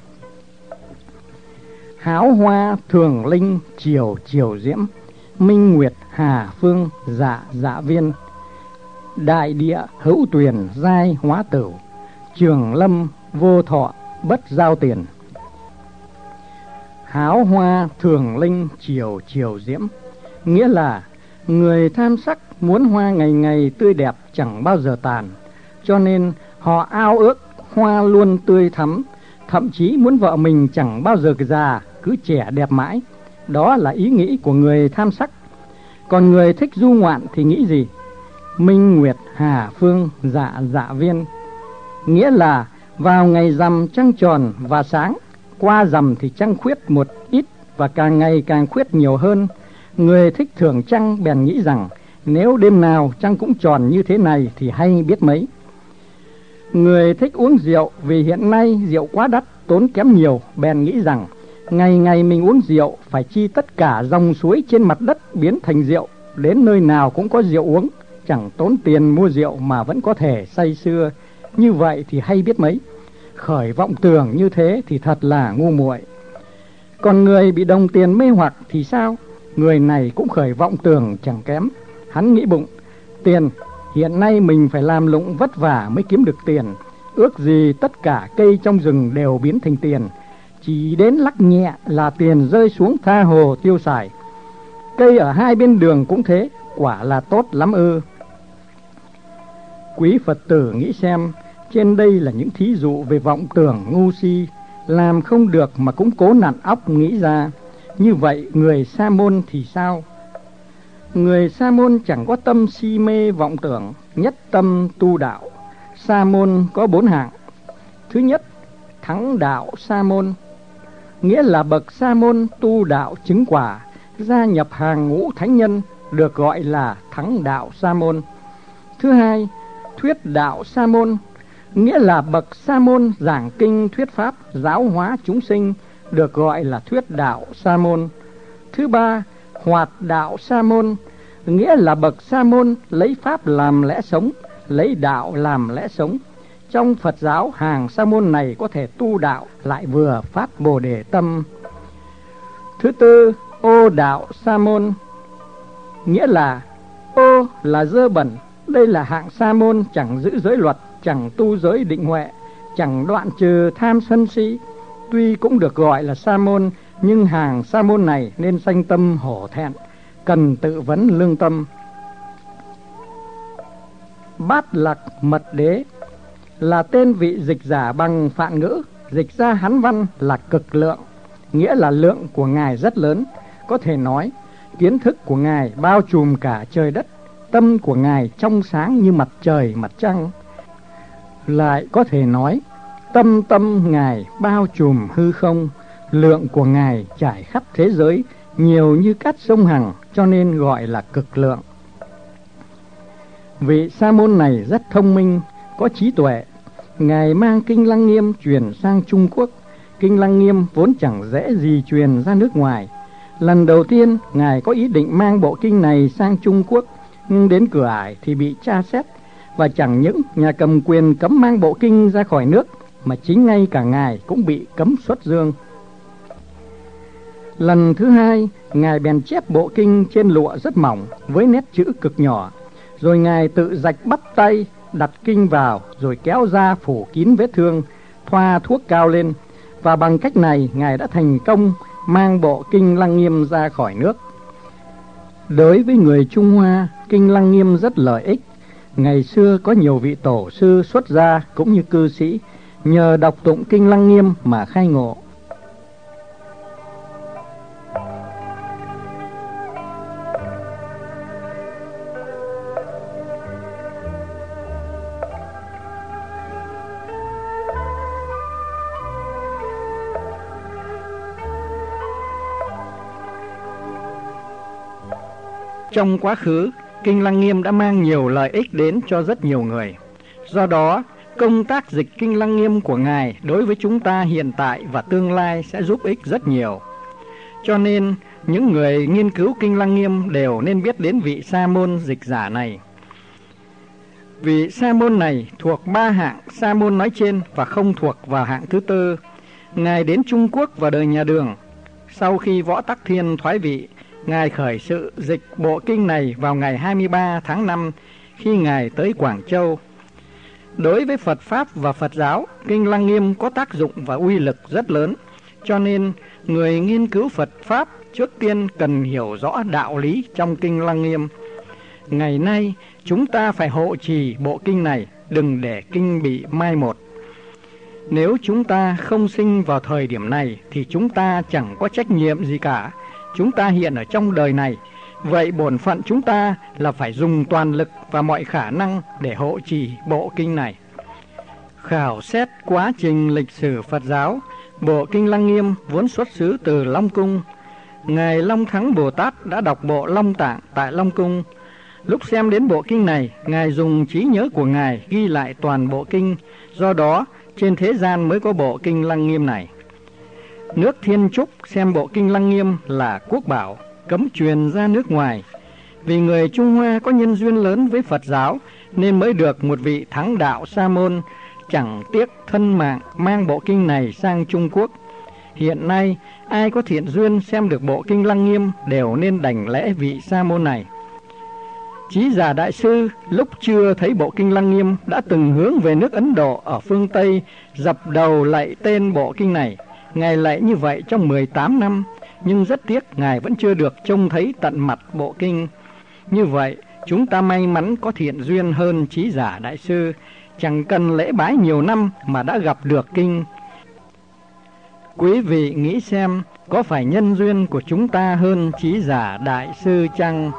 háo hoa thường linh chiều chiều diễm, minh nguyệt hà phương dạ dạ viên, đại địa hữu tuyền giai hóa tửu, trường lâm vô thọ bất giao tiền. Háo hoa thường linh chiều chiều diễm nghĩa là người tham sắc muốn hoa ngày ngày tươi đẹp chẳng bao giờ tàn, cho nên họ ao ước hoa luôn tươi thắm, thậm chí muốn vợ mình chẳng bao giờ già, cứ trẻ đẹp mãi. Đó là ý nghĩ của người tham sắc. Còn người thích du ngoạn thì nghĩ gì? Minh nguyệt hà phương dạ dạ viên nghĩa là vào ngày rằm trăng tròn và sáng, qua rằm thì trăng khuyết một ít và càng ngày càng khuyết nhiều hơn. Người thích thưởng trăng bèn nghĩ rằng nếu đêm nào trăng cũng tròn như thế này thì hay biết mấy. Người thích uống rượu vì hiện nay rượu quá đắt, tốn kém nhiều, bèn nghĩ rằng ngày ngày mình uống rượu phải chi tất cả dòng suối trên mặt đất biến thành rượu, đến nơi nào cũng có rượu uống, chẳng tốn tiền mua rượu mà vẫn có thể say sưa. Như vậy thì hay biết mấy. Khởi vọng tưởng như thế thì thật là ngu muội. Còn người bị đồng tiền mê hoặc thì sao? Người này cũng khởi vọng tưởng chẳng kém. Hắn nghĩ bụng, tiền, hiện nay mình phải làm lụng vất vả mới kiếm được tiền. Ước gì tất cả cây trong rừng đều biến thành tiền, chỉ đến lắc nhẹ là tiền rơi xuống tha hồ tiêu xài. Cây ở hai bên đường cũng thế, quả là tốt lắm ư. Quý Phật tử nghĩ xem, trên đây là những thí dụ về vọng tưởng ngu si, làm không được mà cũng cố nặn óc nghĩ ra. Như vậy người sa môn thì sao? Người sa môn chẳng có tâm si mê vọng tưởng, nhất tâm tu đạo. Sa môn có 4 hạng. Thứ nhất, thắng đạo sa môn, nghĩa là bậc sa môn tu đạo chứng quả, gia nhập hàng ngũ thánh nhân, được gọi là thắng đạo sa môn. Thứ hai, thuyết đạo sa môn, nghĩa là bậc sa môn giảng kinh thuyết pháp, giáo hóa chúng sinh, được gọi là thuyết đạo sa môn. Thứ ba, hoạt đạo sa môn, nghĩa là bậc sa môn lấy pháp làm lẽ sống, lấy đạo làm lẽ sống. Trong Phật giáo, hàng sa môn này có thể tu đạo lại vừa phát Bồ Đề tâm. Thứ tư, ô đạo sa môn, nghĩa là ô là dơ bẩn. Đây là hạng sa môn chẳng giữ giới luật, chẳng tu giới định huệ, chẳng đoạn trừ tham sân si. Tuy cũng được gọi là sa môn, nhưng hàng sa môn này nên sanh tâm hổ thẹn, cần tự vấn lương tâm. Bát Lạc Mật Đế là tên vị dịch giả bằng Phạn ngữ, dịch ra Hán văn là cực lượng, nghĩa là lượng của Ngài rất lớn. Có thể nói kiến thức của Ngài bao trùm cả trời đất, tâm của Ngài trong sáng như mặt trời mặt trăng. Lại có thể nói tâm Ngài bao trùm hư không, lượng của Ngài trải khắp thế giới, nhiều như cát sông Hằng, cho nên gọi là cực lượng. Vị sa môn này rất thông minh, có trí tuệ. Ngài mang Kinh Lăng Nghiêm truyền sang Trung Quốc. Kinh Lăng Nghiêm vốn chẳng dễ gì truyền ra nước ngoài. Lần đầu tiên, Ngài có ý định mang bộ kinh này sang Trung Quốc, nhưng đến cửa ải thì bị tra xét, và chẳng những nhà cầm quyền cấm mang bộ kinh ra khỏi nước, mà chính ngay cả Ngài cũng bị cấm xuất dương. Lần thứ hai, Ngài bèn chép bộ kinh trên lụa rất mỏng với nét chữ cực nhỏ, rồi Ngài tự rạch bắp tay, đặt kinh vào, rồi kéo ra phủ kín vết thương, thoa thuốc cao lên, và bằng cách này Ngài đã thành công mang bộ kinh Lăng Nghiêm ra khỏi nước. Đối với người Trung Hoa, kinh Lăng Nghiêm rất lợi ích. Ngày xưa có nhiều vị tổ sư xuất gia cũng như cư sĩ nhờ đọc tụng kinh Lăng Nghiêm mà khai ngộ. Trong quá khứ, kinh Lăng Nghiêm đã mang nhiều lợi ích đến cho rất nhiều người. Do đó, công tác dịch kinh Lăng Nghiêm của Ngài đối với chúng ta hiện tại và tương lai sẽ giúp ích rất nhiều. Cho nên, những người nghiên cứu kinh Lăng Nghiêm đều nên biết đến vị sa môn dịch giả này. Vị sa môn này thuộc ba hạng sa môn nói trên và không thuộc vào hạng thứ tư. Ngài đến Trung Quốc vào đời nhà Đường. Sau khi Võ Tắc Thiên thoái vị, Ngài khởi sự dịch bộ kinh này vào ngày 23 tháng 5 khi Ngài tới Quảng Châu. Đối với Phật Pháp và Phật giáo, kinh Lăng Nghiêm có tác dụng và uy lực rất lớn, cho nên người nghiên cứu Phật Pháp trước tiên cần hiểu rõ đạo lý trong kinh Lăng Nghiêm. Ngày nay, chúng ta phải hộ trì bộ kinh này, đừng để kinh bị mai một. Nếu chúng ta không sinh vào thời điểm này thì chúng ta chẳng có trách nhiệm gì cả. Chúng ta hiện ở trong đời này, vậy bổn phận chúng ta là phải dùng toàn lực và mọi khả năng để hộ trì bộ kinh này. Khảo xét quá trình lịch sử Phật giáo, bộ kinh Lăng Nghiêm vốn xuất xứ từ Long Cung. Ngài Long Thắng Bồ Tát đã đọc bộ Long Tạng tại Long Cung. Lúc xem đến bộ kinh này, Ngài dùng trí nhớ của Ngài ghi lại toàn bộ kinh, do đó trên thế gian mới có bộ kinh Lăng Nghiêm này. Nước Thiên Trúc xem bộ kinh Lăng Nghiêm là quốc bảo, cấm truyền ra nước ngoài. Vì người Trung Hoa có nhân duyên lớn với Phật giáo nên mới được một vị thắng đạo sa môn chẳng tiếc thân mạng mang bộ kinh này sang Trung Quốc. Hiện nay ai có thiện duyên xem được bộ kinh Lăng Nghiêm đều nên đảnh lễ vị sa môn này. Chí Giả Đại Sư lúc chưa thấy bộ kinh Lăng Nghiêm đã từng hướng về nước Ấn Độ ở phương Tây dập đầu lạy tên bộ kinh này. Ngài lạy như vậy trong 18 năm, nhưng rất tiếc Ngài vẫn chưa được trông thấy tận mặt bộ kinh. Như vậy, chúng ta may mắn có thiện duyên hơn Chí Giả Đại Sư, chẳng cần lễ bái nhiều năm mà đã gặp được kinh. Quý vị nghĩ xem, có phải nhân duyên của chúng ta hơn Chí Giả Đại Sư chăng?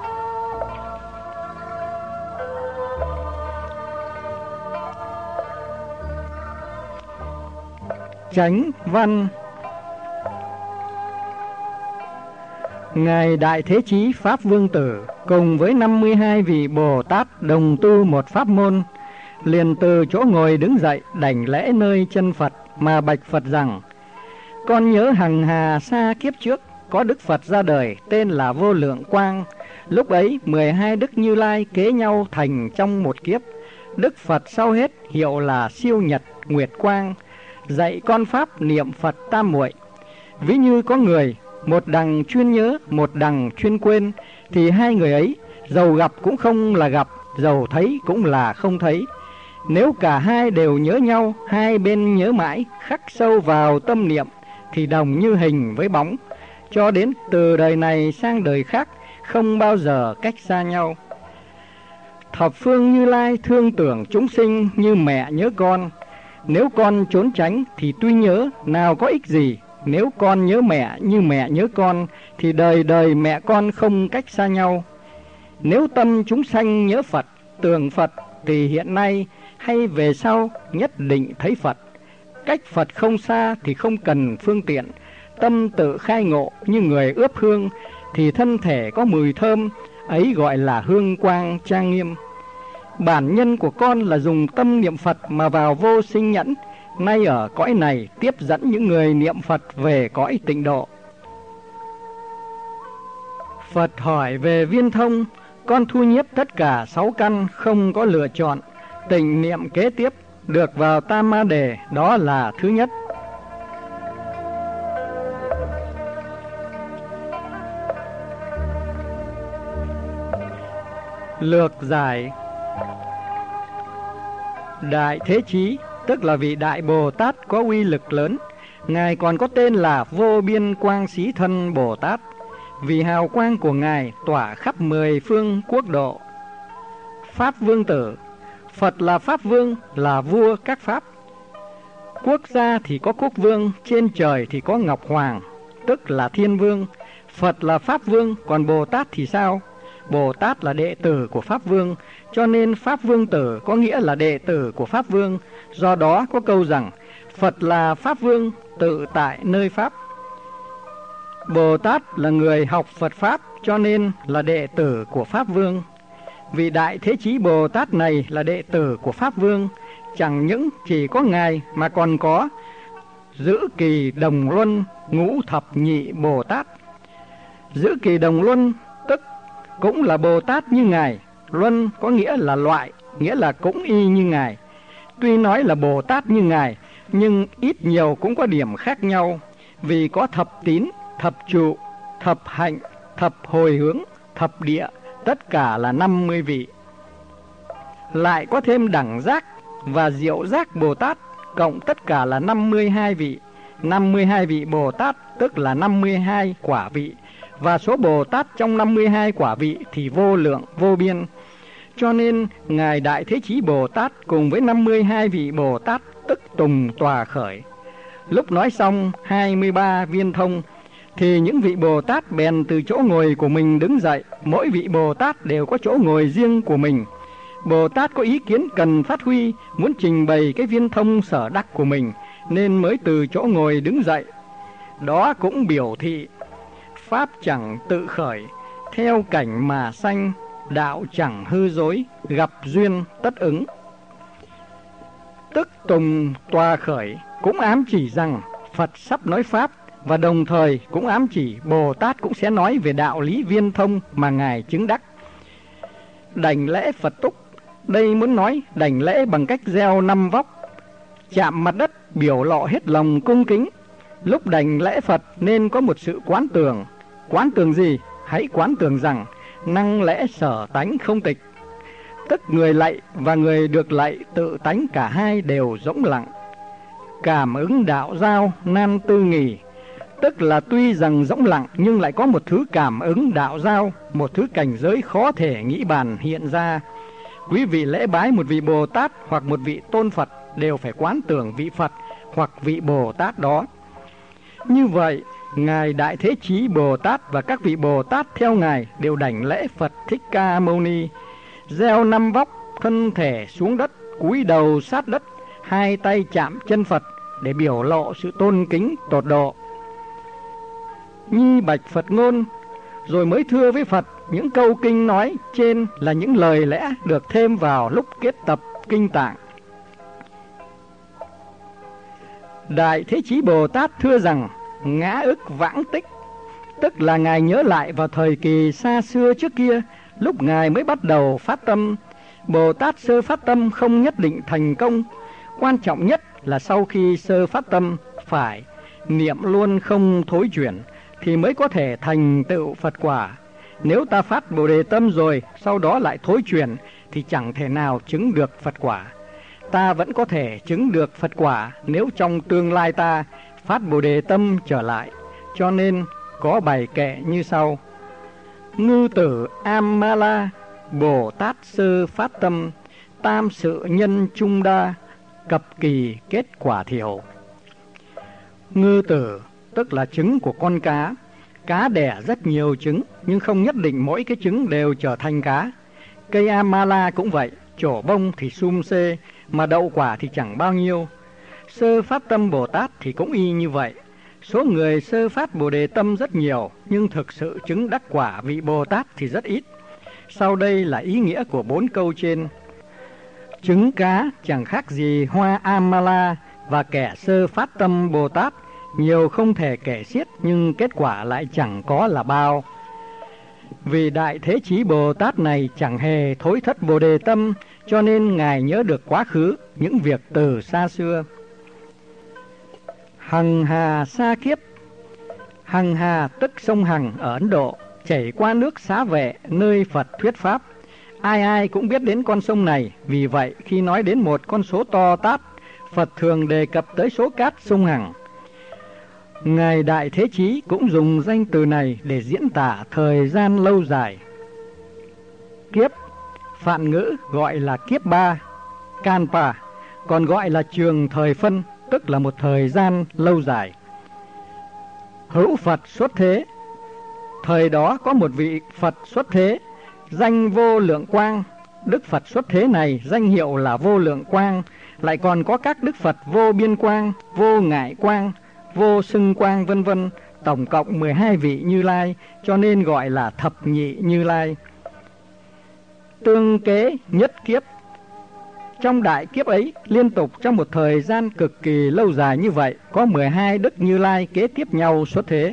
Chánh văn. Ngài Đại Thế Chí Pháp Vương Tử cùng với 52 vị Bồ Tát đồng tu một pháp môn, liền từ chỗ ngồi đứng dậy đảnh lễ nơi chân Phật mà bạch Phật rằng: con nhớ hằng hà xa kiếp trước có Đức Phật ra đời tên là Vô Lượng Quang. Lúc ấy 12 Đức Như Lai kế nhau thành trong một kiếp. Đức Phật sau hết hiệu là Siêu Nhật Nguyệt Quang, dạy con pháp niệm Phật tam muội. Ví như có người, một đằng chuyên nhớ, một đằng chuyên quên, thì hai người ấy dầu gặp cũng không là gặp, dầu thấy cũng là không thấy. Nếu cả hai đều nhớ nhau, hai bên nhớ mãi, khắc sâu vào tâm niệm, thì đồng như hình với bóng, cho đến từ đời này sang đời khác, không bao giờ cách xa nhau. Thập phương Như Lai thương tưởng chúng sinh như mẹ nhớ con. Nếu con trốn tránh thì tuy nhớ, nào có ích gì. Nếu con nhớ mẹ như mẹ nhớ con, thì đời đời mẹ con không cách xa nhau. Nếu tâm chúng sanh nhớ Phật, tưởng Phật, thì hiện nay hay về sau nhất định thấy Phật. Cách Phật không xa thì không cần phương tiện. Tâm tự khai ngộ như người ướp hương, thì thân thể có mùi thơm, ấy gọi là hương quang trang nghiêm. Bản nhân của con là dùng tâm niệm Phật mà vào vô sinh nhẫn, nay ở cõi này tiếp dẫn những người niệm Phật về cõi tịnh độ. Phật hỏi về viên thông, con thu nhiếp tất cả 6 căn không có lựa chọn. Tịnh niệm kế tiếp được vào Tam Ma Đề, đó là thứ nhất. Lược giải: Đại Thế Chí tức là vị Đại Bồ Tát có uy lực lớn. Ngài còn có tên là Vô Biên Quang Xí Thân Bồ Tát, vì hào quang của Ngài tỏa khắp 10 phương quốc độ. Pháp Vương Tử: Phật là Pháp Vương, là vua các Pháp. Quốc gia thì có quốc vương, trên trời thì có Ngọc Hoàng, tức là Thiên Vương. Phật là Pháp Vương, còn Bồ Tát thì sao? Bồ Tát là đệ tử của Pháp Vương, cho nên Pháp Vương Tử có nghĩa là đệ tử của Pháp Vương. Do đó có câu rằng Phật là Pháp Vương, tự tại nơi Pháp. Bồ Tát là người học Phật Pháp, cho nên là đệ tử của Pháp Vương. Vị Đại Thế Chí Bồ Tát này là đệ tử của Pháp Vương. Chẳng những chỉ có Ngài mà còn có Giữ Kỳ Đồng Luân Ngũ Thập Nhị Bồ Tát. Giữ Kỳ Đồng Luân tức cũng là Bồ Tát như Ngài. Luân có nghĩa là loại, nghĩa là cũng y như Ngài. Tuy nói là Bồ Tát như Ngài, nhưng ít nhiều cũng có điểm khác nhau. Vì có thập tín, thập trụ, thập hạnh, thập hồi hướng, thập địa, tất cả là 50 vị. Lại có thêm đẳng giác và diệu giác Bồ Tát, cộng tất cả là 52 vị. 52 vị Bồ Tát tức là 52 quả vị. Và số Bồ Tát trong 52 quả vị thì vô lượng, vô biên. Cho nên Ngài Đại Thế Chí Bồ Tát cùng với 52 vị Bồ Tát tức tùng tòa khởi. Lúc nói xong 23 viên thông, thì những vị Bồ Tát bèn từ chỗ ngồi của mình đứng dậy. Mỗi vị Bồ Tát đều có chỗ ngồi riêng của mình. Bồ Tát có ý kiến cần phát huy, muốn trình bày cái viên thông sở đắc của mình, nên mới từ chỗ ngồi đứng dậy. Đó cũng biểu thị Pháp chẳng tự khởi, theo cảnh mà sanh, đạo chẳng hư dối, gặp duyên tất ứng. Tức tùng tòa khởi cũng ám chỉ rằng Phật sắp nói Pháp, và đồng thời cũng ám chỉ Bồ Tát cũng sẽ nói về đạo lý viên thông mà Ngài chứng đắc. Đảnh lễ Phật túc, đây muốn nói đảnh lễ bằng cách gieo 5 vóc, chạm mặt đất biểu lộ hết lòng cung kính. Lúc đảnh lễ Phật nên có một sự quán tưởng. Quán tưởng gì? Hãy quán tưởng rằng năng lễ sở tánh không tịch, tức người lạy và người được lạy tự tánh cả hai đều rỗng lặng. Cảm ứng đạo giao nan tư nghỉ, tức là tuy rằng rỗng lặng nhưng lại có một thứ cảm ứng đạo giao, một thứ cảnh giới khó thể nghĩ bàn hiện ra. Quý vị lễ bái một vị Bồ Tát hoặc một vị tôn Phật đều phải quán tưởng vị Phật hoặc vị Bồ Tát đó. Như vậy, Ngài Đại Thế Chí Bồ Tát và các vị Bồ Tát theo Ngài đều đảnh lễ Phật Thích Ca Mâu Ni, gieo 5 vóc, thân thể xuống đất, cúi đầu sát đất, hai tay chạm chân Phật để biểu lộ sự tôn kính tột độ. Nhi bạch Phật ngôn, rồi mới thưa với Phật những câu kinh nói trên là những lời lẽ được thêm vào lúc kết tập kinh tạng. Đại Thế Chí Bồ Tát thưa rằng ngã ức vãng tích, tức là Ngài nhớ lại vào thời kỳ xa xưa trước kia, lúc Ngài mới bắt đầu phát tâm. Bồ Tát sơ phát tâm không nhất định thành công. Quan trọng nhất là sau khi sơ phát tâm phải niệm luôn không thối chuyển thì mới có thể thành tựu Phật quả. Nếu ta phát Bồ Đề tâm rồi sau đó lại thối chuyển thì chẳng thể nào chứng được Phật quả. Ta vẫn có thể chứng được Phật quả nếu trong tương lai ta phát Bồ Đề tâm trở lại. Cho nên có bài kệ như sau: Ngư tử Amala, Bồ Tát sơ phát tâm, tam sự nhân trung đa, cập kỳ kết quả thiểu. Ngư tử tức là trứng của con cá. Cá đẻ rất nhiều trứng, nhưng không nhất định mỗi cái trứng đều trở thành cá. Cây Amala cũng vậy, trổ bông thì sum xê, mà đậu quả thì chẳng bao nhiêu. Sơ phát tâm Bồ Tát thì cũng y như vậy. Số người sơ phát Bồ Đề tâm rất nhiều, nhưng thực sự chứng đắc quả vị Bồ Tát thì rất ít. Sau đây là ý nghĩa của 4 câu trên. Trứng cá chẳng khác gì hoa Amala, và kẻ sơ phát tâm Bồ Tát nhiều không thể kể xiết, nhưng kết quả lại chẳng có là bao. Vì Đại Thế Chí Bồ Tát này chẳng hề thối thất Bồ Đề tâm, cho nên Ngài nhớ được quá khứ, những việc từ xa xưa. Hằng Hà Sa Kiếp. Hằng Hà tức sông Hằng ở Ấn Độ, chảy qua nước Xá Vệ nơi Phật thuyết pháp. Ai ai cũng biết đến con sông này, vì vậy khi nói đến một con số to tát, Phật thường đề cập tới số cát sông Hằng. Ngài Đại Thế Chí cũng dùng danh từ này để diễn tả thời gian lâu dài. Kiếp, Phạn ngữ gọi là kiếp ba, Kanpa, còn gọi là trường thời phân, tức là một thời gian lâu dài. Hữu Phật xuất thế. Thời đó có một vị Phật xuất thế, danh Vô Lượng Quang. Đức Phật xuất thế này danh hiệu là Vô Lượng Quang, lại còn có các Đức Phật Vô Biên Quang, Vô Ngại Quang, Vô Xưng Quang vân vân, tổng cộng 12 vị Như Lai, cho nên gọi là Thập Nhị Như Lai. Tương kế nhất kiếp. Trong đại kiếp ấy, liên tục trong một thời gian cực kỳ lâu dài như vậy, có 12 Đức Như Lai kế tiếp nhau xuất thế.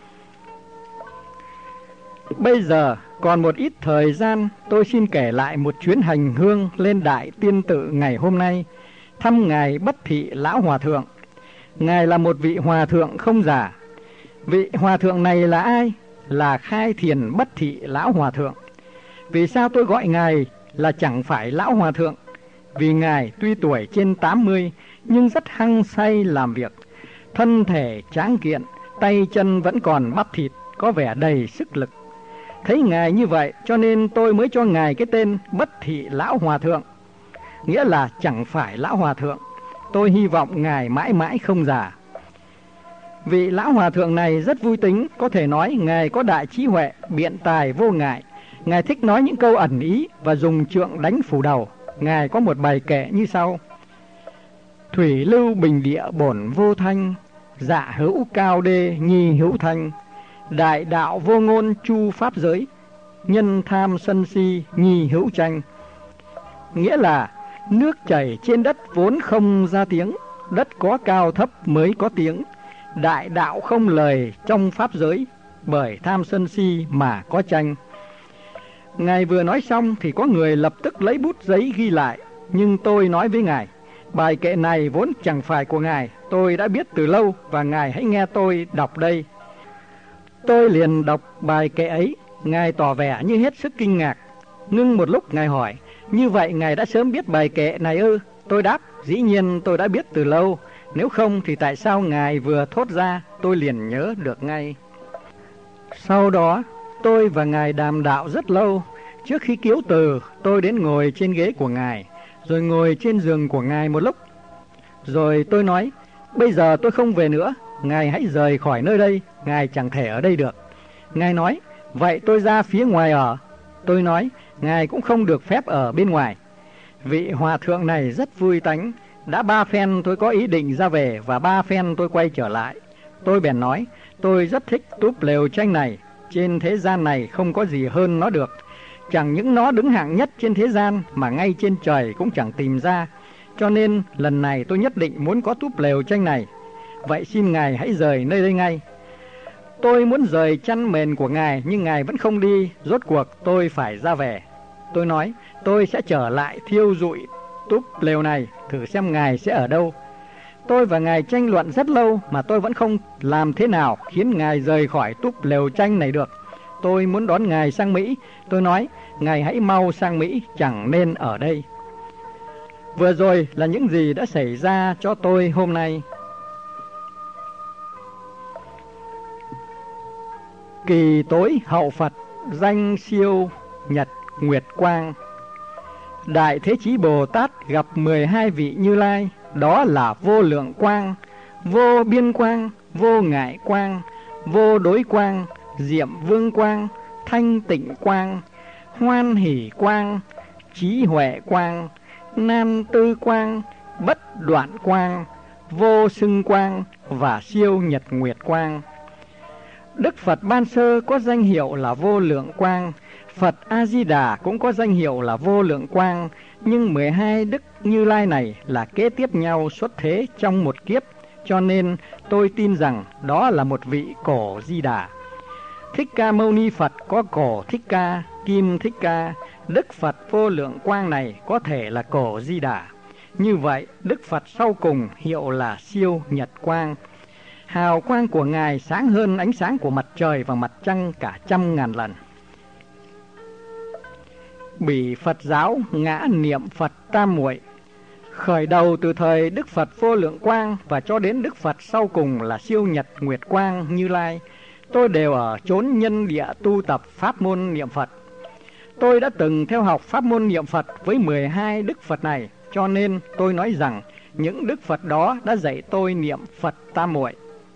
Bây giờ còn một ít thời gian, tôi xin kể lại một chuyến hành hương lên Đại Tiên Tự ngày hôm nay, thăm Ngài Bất Thị Lão Hòa Thượng. Ngài là một vị hòa thượng không giả. Vị hòa thượng này là ai? Là Khai Thiền Bất Thị Lão Hòa Thượng. Vì sao tôi gọi Ngài là chẳng phải Lão Hòa Thượng? Vì Ngài tuy tuổi trên 80 nhưng rất hăng say làm việc, thân thể tráng kiện, tay chân vẫn còn bắp thịt, có vẻ đầy sức lực. Thấy Ngài như vậy cho nên tôi mới cho Ngài cái tên Bất Thị Lão Hòa Thượng, nghĩa là chẳng phải Lão Hòa Thượng. Tôi hy vọng Ngài mãi mãi không già. Vị Lão Hòa Thượng này rất vui tính, có thể nói Ngài có đại trí huệ, biện tài vô ngại. Ngài thích nói những câu ẩn ý và dùng trượng đánh phủ đầu. Ngài có một bài kệ như sau: Thủy lưu bình địa bổn vô thanh, dạ hữu cao đê nhi hữu thanh, đại đạo vô ngôn chu pháp giới, nhân tham sân si nhi hữu tranh. Nghĩa là nước chảy trên đất vốn không ra tiếng, đất có cao thấp mới có tiếng, đại đạo không lời trong pháp giới, bởi tham sân si mà có tranh. Ngài vừa nói xong thì có người lập tức lấy bút giấy ghi lại, nhưng tôi nói với Ngài, bài kệ này vốn chẳng phải của Ngài, tôi đã biết từ lâu và Ngài hãy nghe tôi đọc đây. Tôi liền đọc bài kệ ấy. Ngài tỏ vẻ như hết sức kinh ngạc. Ngưng một lúc Ngài hỏi, như vậy Ngài đã sớm biết bài kệ này ư? Tôi đáp, dĩ nhiên tôi đã biết từ lâu, nếu không thì tại sao Ngài vừa thốt ra tôi liền nhớ được ngay. Sau đó tôi và Ngài đàm đạo rất lâu. Trước khi kiếu từ, tôi đến ngồi trên ghế của Ngài, rồi ngồi trên giường của Ngài một lúc. Rồi tôi nói, bây giờ tôi không về nữa, Ngài hãy rời khỏi nơi đây, Ngài chẳng thể ở đây được. Ngài nói, vậy tôi ra phía ngoài ở. Tôi nói, Ngài cũng không được phép ở bên ngoài. Vị hòa thượng này rất vui tánh. Đã 3 phen tôi có ý định ra về và 3 phen tôi quay trở lại. Tôi bèn nói, tôi rất thích túp lều tranh này. Trên thế gian này không có gì hơn nó được. Chẳng những nó đứng hạng nhất trên thế gian mà ngay trên trời cũng chẳng tìm ra. Cho nên lần này tôi nhất định muốn có túp lều tranh này. Vậy xin Ngài hãy rời nơi đây ngay. Tôi muốn rời chăn mền của Ngài nhưng Ngài vẫn không đi. Rốt cuộc tôi phải ra về. Tôi nói tôi sẽ trở lại thiêu rụi túp lều này, thử xem Ngài sẽ ở đâu. Tôi và Ngài tranh luận rất lâu mà tôi vẫn không làm thế nào khiến Ngài rời khỏi túp lều tranh này được. Tôi muốn đón Ngài sang Mỹ. Tôi nói Ngài hãy mau sang Mỹ, chẳng nên ở đây. Vừa rồi là những gì đã xảy ra cho tôi hôm nay. Kỳ tối hậu Phật, danh siêu nhật nguyệt quang. Đại Thế Chí Bồ Tát gặp 12 vị Như Lai, đó là Vô Lượng Quang, Vô Biên Quang, Vô Ngại Quang, Vô Đối Quang, Diệm Vương Quang, Thanh Tịnh Quang, Hoan Hỷ Quang, Trí Huệ Quang, Nam Tư Quang, Bất Đoạn Quang, Vô Xưng Quang và Siêu Nhật Nguyệt Quang. Đức Phật Ban Sơ có danh hiệu là Vô Lượng Quang, Phật A-di-đà cũng có danh hiệu là Vô Lượng Quang, nhưng 12 Đức Như Lai này là kế tiếp nhau xuất thế trong một kiếp, cho nên tôi tin rằng đó là một vị Cổ Di Đà. Thích Ca Mâu Ni Phật có cổ Thích Ca, kim Thích Ca. Đức Phật vô lượng quang này có thể là cổ Di Đà. Như vậy, Đức Phật sau cùng hiệu là siêu nhật quang. Hào quang của Ngài sáng hơn ánh sáng của mặt trời và mặt trăng cả 100.000 lần. Bỉ Phật giáo ngã niệm Phật tam muội. Khởi đầu từ thời Đức Phật vô lượng quang và cho đến Đức Phật sau cùng là siêu nhật nguyệt quang Như Lai, tôi đều ở chốn nhân địa tu tập pháp môn niệm Phật. Tôi đã từng theo học pháp môn niệm Phật với 12 Đức Phật này, cho nên tôi nói rằng những Đức Phật đó đã dạy tôi niệm Phật tam muội.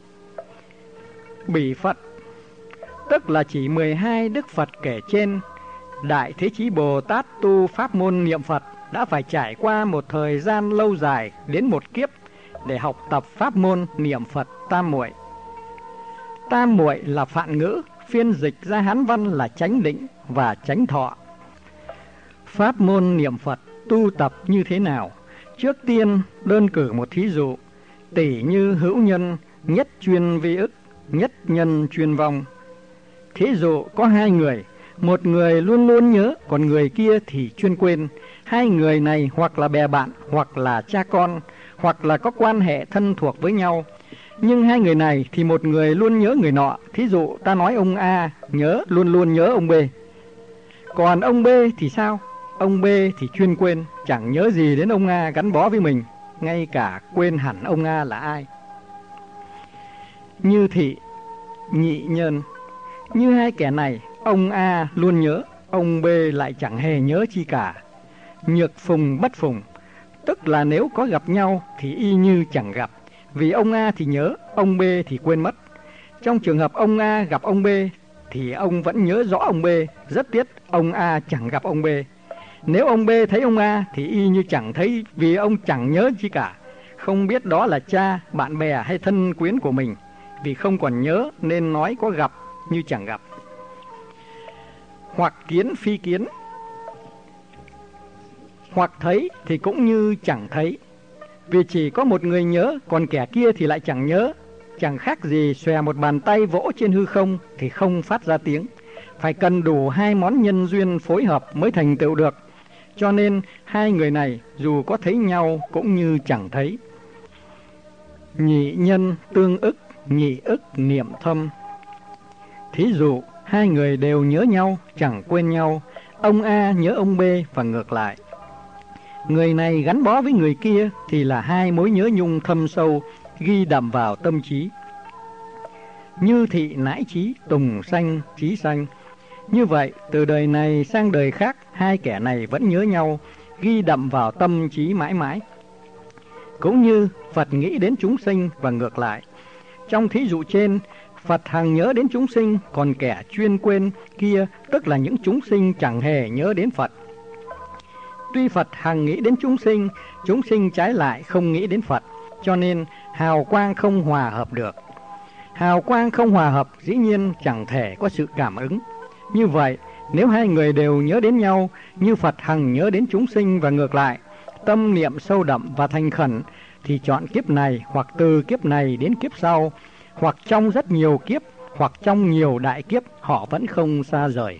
Bỉ Phật tức là chỉ 12 Đức Phật kể trên. Đại Thế Chí Bồ Tát tu pháp môn niệm Phật đã phải trải qua một thời gian lâu dài đến một kiếp để học tập pháp môn niệm Phật tam muội. Tam muội là phạn ngữ, phiên dịch ra Hán văn là chánh định và chánh thọ. Pháp môn niệm Phật tu tập như thế nào? Trước tiên đơn cử một thí dụ. Tỷ như hữu nhân, nhất chuyên vi ức, nhất nhân chuyên vong. Thí dụ có hai người, một người luôn luôn nhớ, còn người kia thì chuyên quên. Hai người này hoặc là bè bạn, hoặc là cha con, hoặc là có quan hệ thân thuộc với nhau. Nhưng hai người này thì một người luôn nhớ người nọ. Thí dụ ta nói ông A luôn luôn nhớ ông B. Còn ông B thì sao? Ông B thì chuyên quên, chẳng nhớ gì đến ông A gắn bó với mình, ngay cả quên hẳn ông A là ai. Như thị, nhị nhân. Như hai kẻ này, ông A luôn nhớ, ông B lại chẳng hề nhớ chi cả. Nhược phùng bất phùng, tức là nếu có gặp nhau thì y như chẳng gặp, vì ông A thì nhớ, ông B thì quên mất. Trong trường hợp ông A gặp ông B thì ông vẫn nhớ rõ ông B, rất tiếc ông A chẳng gặp ông B. Nếu ông B thấy ông A thì y như chẳng thấy, vì ông chẳng nhớ chi cả, không biết đó là cha, bạn bè hay thân quyến của mình. Vì không còn nhớ nên nói có gặp như chẳng gặp. Hoặc kiến phi kiến, hoặc thấy thì cũng như chẳng thấy, vì chỉ có một người nhớ, còn kẻ kia thì lại chẳng nhớ. Chẳng khác gì xòe một bàn tay vỗ trên hư không thì không phát ra tiếng. Phải cần đủ hai món nhân duyên phối hợp mới thành tựu được. Cho nên hai người này dù có thấy nhau cũng như chẳng thấy. Nhị nhân tương ức, nhị ức niệm thâm. Thí dụ hai người đều nhớ nhau, chẳng quên nhau. Ông A nhớ ông B và ngược lại. Người này gắn bó với người kia thì là hai mối nhớ nhung thâm sâu, ghi đậm vào tâm trí. Như thị nãi trí, tùng sanh, trí sanh. Như vậy, từ đời này sang đời khác, hai kẻ này vẫn nhớ nhau, ghi đậm vào tâm trí mãi mãi. Cũng như Phật nghĩ đến chúng sinh và ngược lại. Trong thí dụ trên, Phật hằng nhớ đến chúng sinh, còn kẻ chuyên quên kia, tức là những chúng sinh chẳng hề nhớ đến Phật. Tuy Phật hằng nghĩ đến chúng sinh trái lại không nghĩ đến Phật, cho nên hào quang không hòa hợp được. Hào quang không hòa hợp dĩ nhiên chẳng thể có sự cảm ứng. Như vậy, nếu hai người đều nhớ đến nhau, như Phật hằng nhớ đến chúng sinh và ngược lại, tâm niệm sâu đậm và thành khẩn, thì chọn kiếp này hoặc từ kiếp này đến kiếp sau, hoặc trong rất nhiều kiếp, hoặc trong nhiều đại kiếp, họ vẫn không xa rời.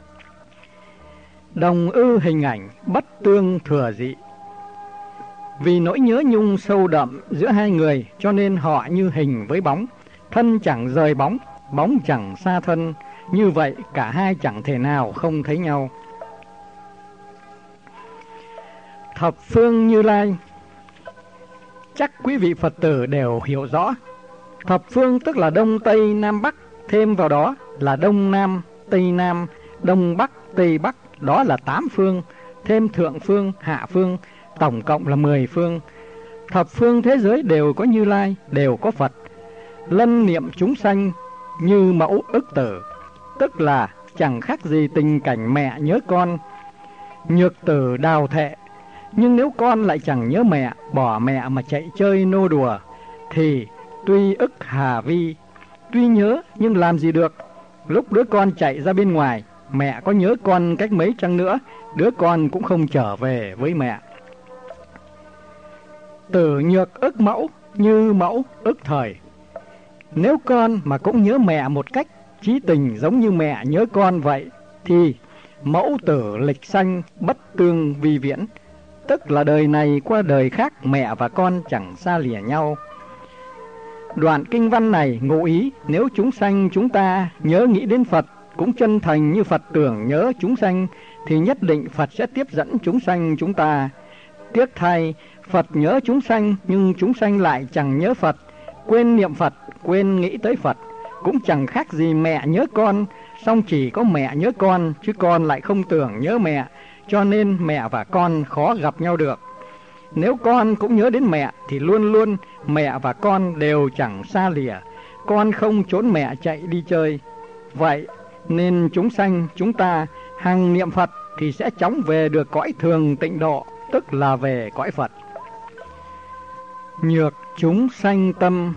Đồng ư hình ảnh, bất tương thừa dị. Vì nỗi nhớ nhung sâu đậm giữa hai người, cho nên họ như hình với bóng, thân chẳng rời bóng, bóng chẳng xa thân. Như vậy cả hai chẳng thể nào không thấy nhau. Thập phương Như Lai. Chắc quý vị Phật tử đều hiểu rõ. Thập phương tức là Đông Tây Nam Bắc, thêm vào đó là Đông Nam Tây Nam, Đông Bắc Tây Bắc, đó là 8 phương, thêm thượng phương, hạ phương, tổng cộng là 10 phương. Thập phương thế giới đều có Như Lai, đều có Phật. Lân niệm chúng sanh như mẫu ức tử, tức là chẳng khác gì tình cảnh mẹ nhớ con. Nhược tử đào thệ, nhưng nếu con lại chẳng nhớ mẹ, bỏ mẹ mà chạy chơi nô đùa, thì tuy ức hà vi, tuy nhớ nhưng làm gì được. Lúc đứa con chạy ra bên ngoài, mẹ có nhớ con cách mấy chăng nữa, đứa con cũng không trở về với mẹ. Tử nhược ức mẫu, như mẫu ức thời. Nếu con mà cũng nhớ mẹ một cách chí tình giống như mẹ nhớ con vậy, thì mẫu tử lịch sanh bất tương vi viễn, tức là đời này qua đời khác mẹ và con chẳng xa lìa nhau. Đoạn kinh văn này ngụ ý nếu chúng sanh chúng ta nhớ nghĩ đến Phật, cũng chân thành như Phật tưởng nhớ chúng sanh, thì nhất định Phật sẽ tiếp dẫn chúng sanh chúng ta. Tiếc thay, Phật nhớ chúng sanh nhưng chúng sanh lại chẳng nhớ Phật, quên niệm Phật, quên nghĩ tới Phật, cũng chẳng khác gì mẹ nhớ con, song chỉ có mẹ nhớ con chứ con lại không tưởng nhớ mẹ, cho nên mẹ và con khó gặp nhau được. Nếu con cũng nhớ đến mẹ thì luôn luôn mẹ và con đều chẳng xa lìa, con không trốn mẹ chạy đi chơi. Vậy nên chúng sanh chúng ta hằng niệm Phật thì sẽ chóng về được cõi thường tịnh độ, tức là về cõi Phật. Nhược chúng sanh tâm.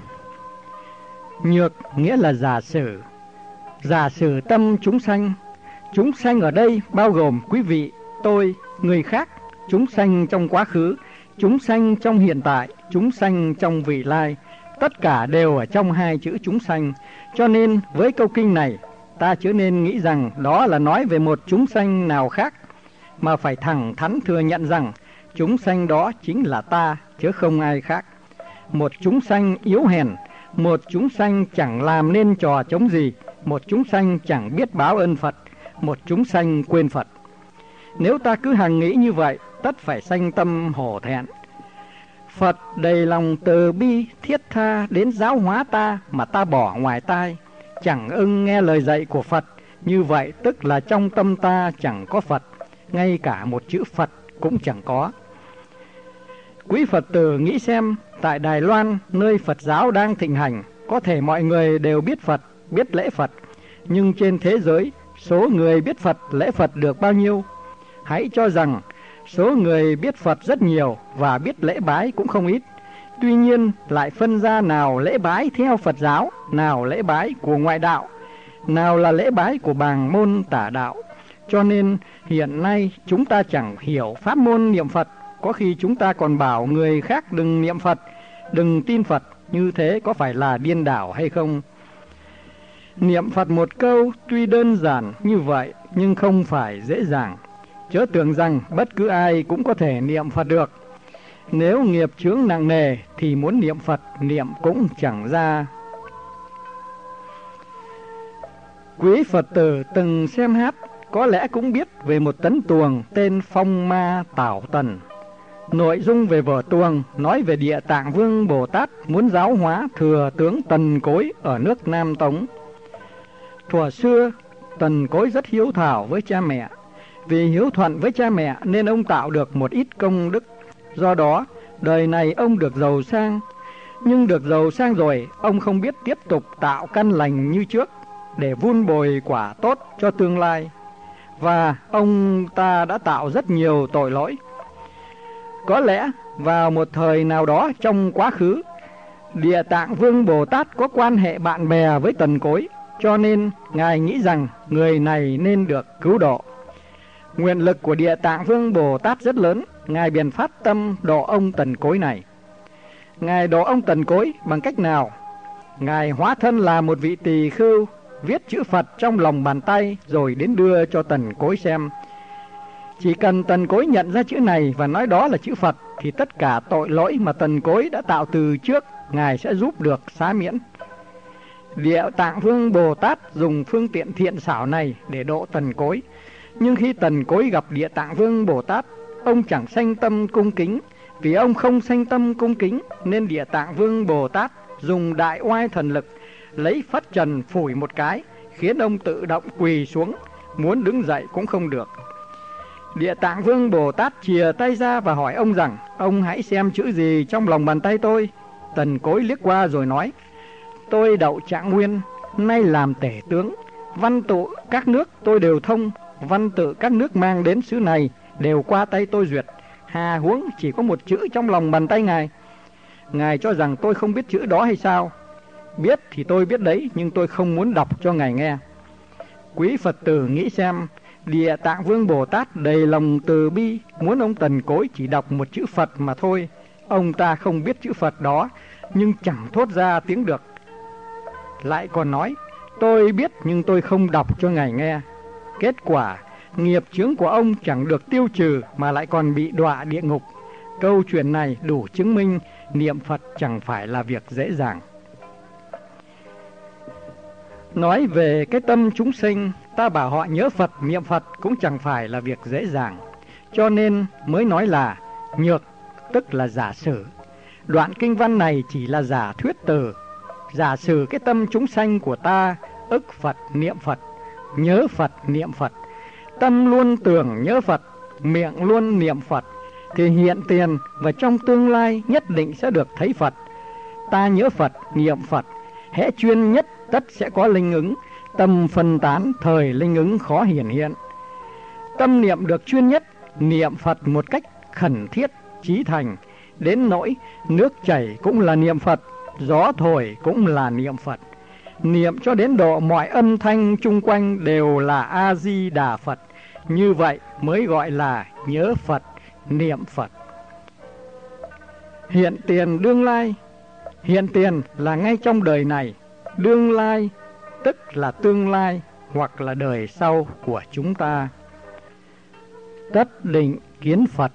Nhược nghĩa là giả sử. Giả sử tâm chúng sanh. Chúng sanh ở đây bao gồm quý vị, tôi, người khác, chúng sanh trong quá khứ, chúng sanh trong hiện tại, chúng sanh trong vị lai. Tất cả đều ở trong hai chữ chúng sanh. Cho nên với câu kinh này, ta chớ nên nghĩ rằng đó là nói về một chúng sanh nào khác, mà phải thẳng thắn thừa nhận rằng chúng sanh đó chính là ta, chứ không ai khác. Một chúng sanh yếu hèn, một chúng sanh chẳng làm nên trò chống gì, một chúng sanh chẳng biết báo ơn Phật, một chúng sanh quên Phật. Nếu ta cứ hằng nghĩ như vậy, tất phải sanh tâm hổ thẹn. Phật đầy lòng từ bi thiết tha đến giáo hóa ta mà ta bỏ ngoài tai, chẳng ưng nghe lời dạy của Phật. Như vậy tức là trong tâm ta chẳng có Phật, ngay cả một chữ Phật cũng chẳng có. Quý Phật tử nghĩ xem, tại Đài Loan, nơi Phật giáo đang thịnh hành, có thể mọi người đều biết Phật, biết lễ Phật, nhưng trên thế giới, số người biết Phật, lễ Phật được bao nhiêu? Hãy cho rằng số người biết Phật rất nhiều và biết lễ bái cũng không ít. Tuy nhiên lại phân ra nào lễ bái theo Phật giáo, nào lễ bái của ngoại đạo, nào là lễ bái của bàng môn tả đạo. Cho nên hiện nay chúng ta chẳng hiểu pháp môn niệm Phật, có khi chúng ta còn bảo người khác đừng niệm Phật, đừng tin Phật, như thế có phải là điên đảo hay không? Niệm Phật một câu tuy đơn giản như vậy nhưng không phải dễ dàng. Chớ tưởng rằng bất cứ ai cũng có thể niệm Phật được. Nếu nghiệp chướng nặng nề thì muốn niệm Phật niệm cũng chẳng ra. Quý Phật tử từng xem hát có lẽ cũng biết về một tấn tuồng tên Phong Ma Tảo Tần. Nội dung về vở tuồng nói về Địa Tạng Vương Bồ Tát muốn giáo hóa thừa tướng Tần Cối ở nước Nam Tống. Thuở xưa, Tần Cối rất hiếu thảo với cha mẹ. Vì hiếu thuận với cha mẹ nên ông tạo được một ít công đức. Do đó, đời này ông được giàu sang. Nhưng được giàu sang rồi, ông không biết tiếp tục tạo căn lành như trước để vun bồi quả tốt cho tương lai. Và ông ta đã tạo rất nhiều tội lỗi. Có lẽ vào một thời nào đó trong quá khứ, Địa Tạng Vương Bồ Tát có quan hệ bạn bè với Tần Cối, cho nên Ngài nghĩ rằng người này nên được cứu độ. Nguyện lực của Địa Tạng Vương Bồ Tát rất lớn, Ngài bèn phát tâm độ ông Tần Cối này. Ngài độ ông Tần Cối bằng cách nào? Ngài hóa thân là một vị tỳ khưu, viết chữ Phật trong lòng bàn tay rồi đến đưa cho Tần Cối xem. Chỉ cần Tần Cối nhận ra chữ này và nói đó là chữ Phật thì tất cả tội lỗi mà Tần Cối đã tạo từ trước Ngài sẽ giúp được xá miễn. Địa Tạng Vương Bồ Tát dùng phương tiện thiện xảo này để độ Tần Cối. Nhưng khi Tần Cối gặp Địa Tạng Vương Bồ Tát, ông chẳng sanh tâm cung kính. Vì ông không sanh tâm cung kính nên Địa Tạng Vương Bồ Tát dùng đại oai thần lực lấy phất trần phủi một cái, khiến ông tự động quỳ xuống, muốn đứng dậy cũng không được. Địa Tạng Vương Bồ Tát chìa tay ra và hỏi ông rằng: ông hãy xem chữ gì trong lòng bàn tay tôi. Tần Cối liếc qua rồi nói: tôi Đậu Trạng Nguyên, nay làm tể tướng, văn tự các nước tôi đều thông, văn tự các nước mang đến xứ này đều qua tay tôi duyệt, hà huống chỉ có một chữ trong lòng bàn tay ngài. Ngài cho rằng tôi không biết chữ đó hay sao? Biết thì tôi biết đấy, nhưng tôi không muốn đọc cho ngài nghe. Quý Phật tử nghĩ xem, Địa Tạng Vương Bồ Tát đầy lòng từ bi, muốn ông Tần Cối chỉ đọc một chữ Phật mà thôi. Ông ta không biết chữ Phật đó, nhưng chẳng thốt ra tiếng được. Lại còn nói: Tôi biết nhưng tôi không đọc cho ngài nghe. Kết quả, nghiệp chướng của ông chẳng được tiêu trừ mà lại còn bị đọa địa ngục. Câu chuyện này đủ chứng minh niệm Phật chẳng phải là việc dễ dàng. Nói về cái tâm chúng sinh, ta bảo họ nhớ Phật, niệm Phật cũng chẳng phải là việc dễ dàng. Cho nên mới nói là nhược, tức là giả sử. Đoạn kinh văn này chỉ là giả thuyết từ. Giả sử cái tâm chúng sanh của ta ức Phật, niệm Phật, nhớ Phật, niệm Phật, tâm luôn tưởng nhớ Phật, miệng luôn niệm Phật, thì hiện tiền và trong tương lai nhất định sẽ được thấy Phật. Ta nhớ Phật, niệm Phật, hễ chuyên nhất tất sẽ có linh ứng, tâm phân tán thời linh ứng khó hiển hiện. Tâm niệm được chuyên nhất, niệm Phật một cách khẩn thiết, chí thành, đến nỗi nước chảy cũng là niệm Phật, gió thổi cũng là niệm Phật. Niệm cho đến độ mọi âm thanh chung quanh đều là A-di-đà Phật. Như vậy mới gọi là nhớ Phật, niệm Phật. Hiện tiền đương lai. Hiện tiền là ngay trong đời này. Đương lai tức là tương lai hoặc là đời sau của chúng ta. Tất định kiến Phật.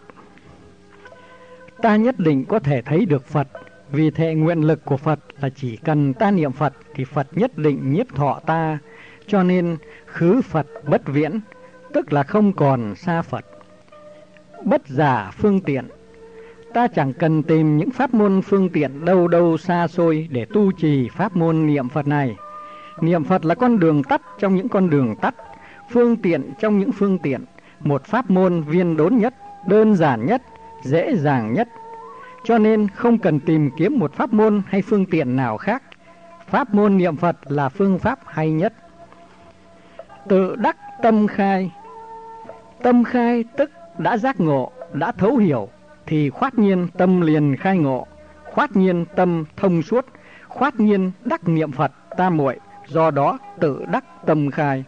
Ta nhất định có thể thấy được Phật, vì thệ nguyện lực của Phật là chỉ cần ta niệm Phật thì Phật nhất định nhiếp thọ ta, cho nên khứ Phật bất viễn, tức là không còn xa Phật. Bất giả phương tiện. Ta chẳng cần tìm những pháp môn phương tiện đâu đâu xa xôi để tu trì pháp môn niệm Phật này. Niệm Phật là con đường tắt trong những con đường tắt, phương tiện trong những phương tiện, một pháp môn viên đốn nhất, đơn giản nhất, dễ dàng nhất. Cho nên không cần tìm kiếm một pháp môn hay phương tiện nào khác. Pháp môn niệm Phật là phương pháp hay nhất. Tự đắc tâm khai. Tâm khai tức đã giác ngộ, đã thấu hiểu, thì khoát nhiên tâm liền khai ngộ, khoát nhiên tâm thông suốt, khoát nhiên đắc niệm Phật tam muội, do đó tự đắc tâm khai.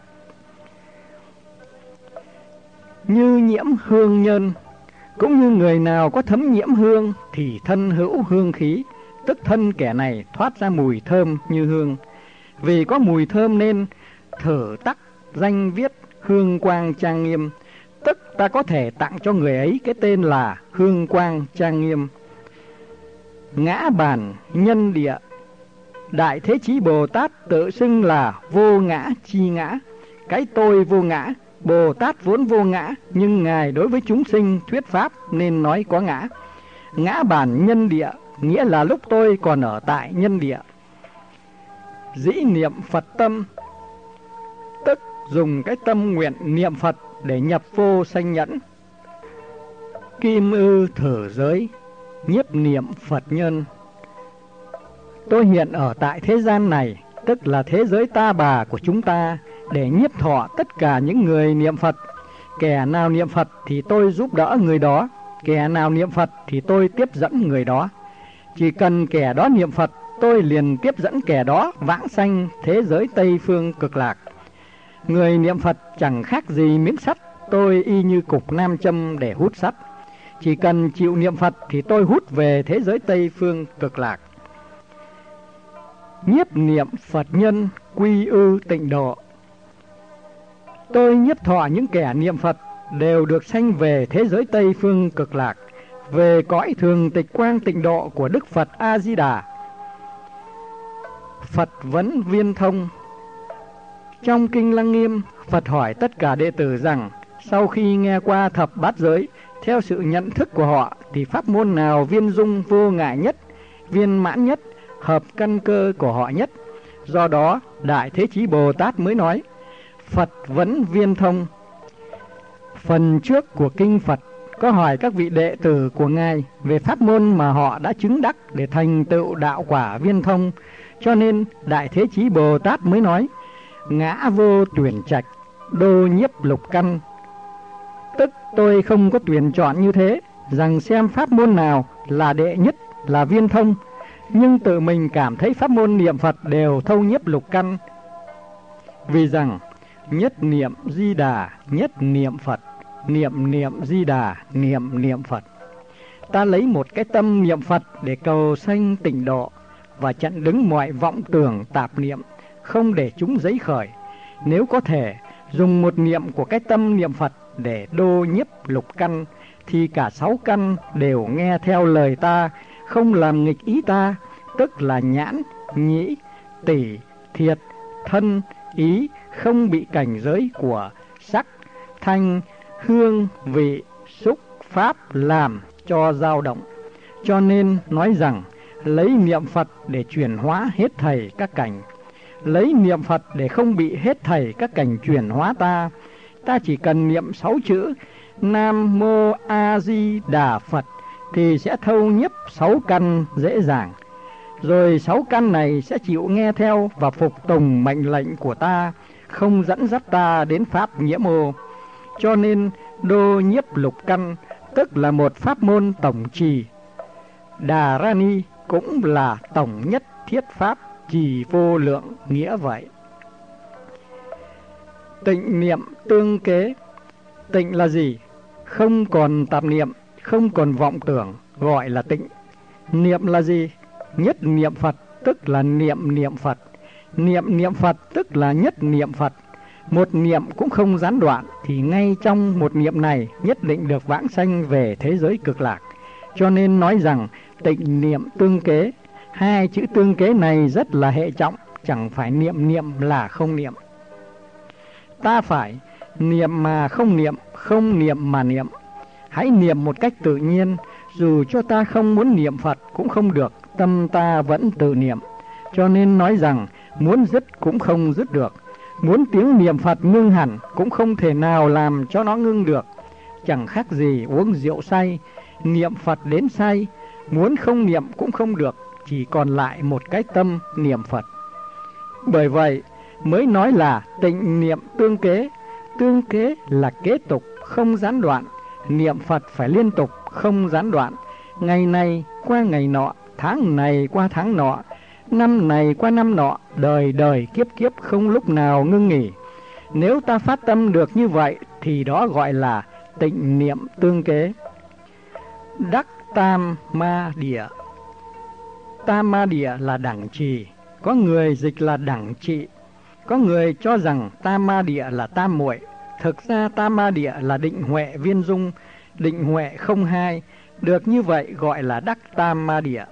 Như nhiễm hương nhân. Cũng như người nào có thấm nhiễm hương thì thân hữu hương khí, tức thân kẻ này thoát ra mùi thơm như hương. Vì có mùi thơm nên thở tắc danh viết hương quang trang nghiêm, tức ta có thể tặng cho người ấy cái tên là hương quang trang nghiêm. Ngã bản nhân địa. Đại Thế Chí Bồ Tát tự xưng là vô ngã chi ngã, cái tôi vô ngã. Bồ Tát vốn vô ngã, nhưng Ngài đối với chúng sinh thuyết pháp nên nói có ngã. Ngã bản nhân địa, nghĩa là lúc tôi còn ở tại nhân địa. Dĩ niệm Phật tâm, tức dùng cái tâm nguyện niệm Phật để nhập vô sanh nhẫn. Kim ư thử giới, nhiếp niệm Phật nhân. Tôi hiện ở tại thế gian này, tức là thế giới ta bà của chúng ta, để nhiếp thọ tất cả những người niệm Phật. Kẻ nào niệm Phật thì tôi giúp đỡ người đó, kẻ nào niệm Phật thì tôi tiếp dẫn người đó. Chỉ cần kẻ đó niệm Phật, tôi liền tiếp dẫn kẻ đó vãng sanh thế giới Tây Phương Cực Lạc. Người niệm Phật chẳng khác gì miếng sắt, tôi y như cục nam châm để hút sắt. Chỉ cần chịu niệm Phật thì tôi hút về thế giới Tây Phương Cực Lạc. Nhiếp niệm Phật nhân quy ư tịnh độ. Tôi nhiếp thọ những kẻ niệm Phật đều được sanh về thế giới Tây Phương Cực Lạc, về cõi thường tịch quang tịnh độ của Đức Phật A-di-đà. Phật vấn viên thông. Trong Kinh Lăng Nghiêm, Phật hỏi tất cả đệ tử rằng sau khi nghe qua thập bát giới, theo sự nhận thức của họ thì pháp môn nào viên dung vô ngại nhất, viên mãn nhất, hợp căn cơ của họ nhất. Do đó Đại Thế Chí Bồ Tát mới nói Phật vấn viên thông. Phần trước của kinh Phật có hỏi các vị đệ tử của Ngài về pháp môn mà họ đã chứng đắc để thành tựu đạo quả viên thông, cho nên Đại Thế Chí Bồ Tát mới nói ngã vô tuyển trạch, đô nhiếp lục căn. Tức tôi không có tuyển chọn như thế, rằng xem pháp môn nào là đệ nhất, là viên thông, nhưng tự mình cảm thấy pháp môn niệm Phật đều thâu nhiếp lục căn. Vì rằng nhất niệm Di Đà, nhất niệm Phật, niệm niệm Di Đà, niệm niệm Phật. Ta lấy một cái tâm niệm Phật để cầu sanh tịnh độ và chặn đứng mọi vọng tưởng tạp niệm, không để chúng dấy khởi. Nếu có thể dùng một niệm của cái tâm niệm Phật để đô nhiếp lục căn, thì cả 6 căn đều nghe theo lời ta, không làm nghịch ý ta, tức là nhãn, nhĩ, tỷ, thiệt, thân, ý không bị cảnh giới của sắc, thanh, hương, vị, xúc, pháp làm cho dao động. Cho nên nói rằng lấy niệm Phật để chuyển hóa hết thảy các cảnh, lấy niệm Phật để không bị hết thảy các cảnh chuyển hóa ta. Ta chỉ cần niệm 6 chữ Nam Mô A Di Đà Phật thì sẽ thâu nhiếp 6 căn dễ dàng. Rồi 6 căn này sẽ chịu nghe theo và phục tùng mệnh lệnh của ta, không dẫn dắt ta đến pháp nhiễm ô. Cho nên đô nhiếp lục căn tức là một pháp môn tổng trì. Đà Rani cũng là tổng nhất thiết pháp trì vô lượng nghĩa vậy. Tịnh niệm tương kế. Tịnh là gì? Không còn tạp niệm, không còn vọng tưởng, gọi là tịnh. Niệm là gì? Nhất niệm Phật tức là niệm Phật. Niệm Phật tức là nhất niệm Phật. Một niệm cũng không gián đoạn, thì ngay trong một niệm này nhất định được vãng sanh về thế giới cực lạc. Cho nên nói rằng tịnh niệm tương kế. Hai chữ tương kế này rất là hệ trọng, chẳng phải niệm là không niệm. Ta phải niệm mà không niệm, không niệm mà niệm. Hãy niệm một cách tự nhiên, dù cho ta không muốn niệm Phật cũng không được, tâm ta vẫn tự niệm. Cho nên nói rằng muốn dứt cũng không dứt được, muốn tiếng niệm Phật ngưng hẳn cũng không thể nào làm cho nó ngưng được. Chẳng khác gì uống rượu say, niệm Phật đến say, muốn không niệm cũng không được, chỉ còn lại một cái tâm niệm Phật. Bởi vậy mới nói là tịnh niệm tương kế. Tương kế là kế tục, không gián đoạn. Niệm Phật phải liên tục, không gián đoạn. Ngày này qua ngày nọ, tháng này qua tháng nọ, năm này qua năm nọ, đời đời kiếp kiếp không lúc nào ngưng nghỉ. Nếu ta phát tâm được như vậy thì đó gọi là tịnh niệm tương kế. Đắc tam ma địa. Tam ma địa là đẳng trì, có người dịch là đẳng trị. Có người cho rằng tam ma địa là tam muội. Thực ra tam ma địa là định huệ viên dung, định huệ không hai. Được như vậy gọi là đắc tam ma địa.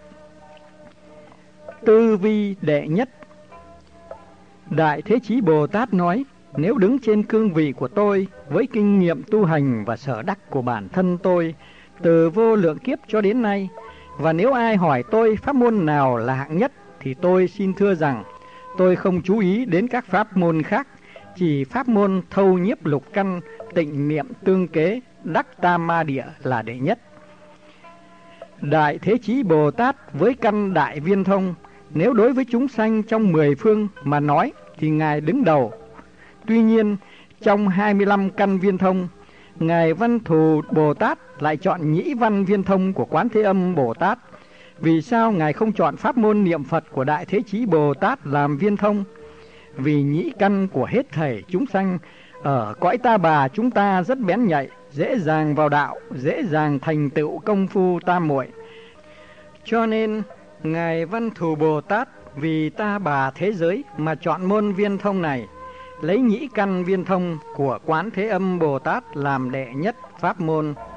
Tư vi đệ nhất. Đại Thế Chí Bồ Tát nói, nếu đứng trên cương vị của tôi, với kinh nghiệm tu hành và sở đắc của bản thân tôi, từ vô lượng kiếp cho đến nay, và nếu ai hỏi tôi pháp môn nào là hạng nhất, thì tôi xin thưa rằng, tôi không chú ý đến các pháp môn khác, chỉ pháp môn thâu nhiếp lục căn, tịnh niệm tương kế, đắc tam ma địa là đệ nhất. Đại Thế Chí Bồ Tát với căn đại viên thông, nếu đối với chúng sanh trong 10 phương mà nói thì Ngài đứng đầu. Tuy nhiên, trong 25 căn viên thông, Ngài Văn Thù Bồ Tát lại chọn nhĩ văn viên thông của Quán Thế Âm Bồ Tát. Vì sao Ngài không chọn pháp môn niệm Phật của Đại Thế Chí Bồ Tát làm viên thông? Vì nhĩ căn của hết thảy chúng sanh ở cõi ta bà chúng ta rất bén nhạy, dễ dàng vào đạo, dễ dàng thành tựu công phu tam muội. Cho nên Ngài Văn Thù Bồ Tát vì ta bà thế giới mà chọn môn viên thông này, lấy nhĩ căn viên thông của Quán Thế Âm Bồ Tát làm đệ nhất pháp môn.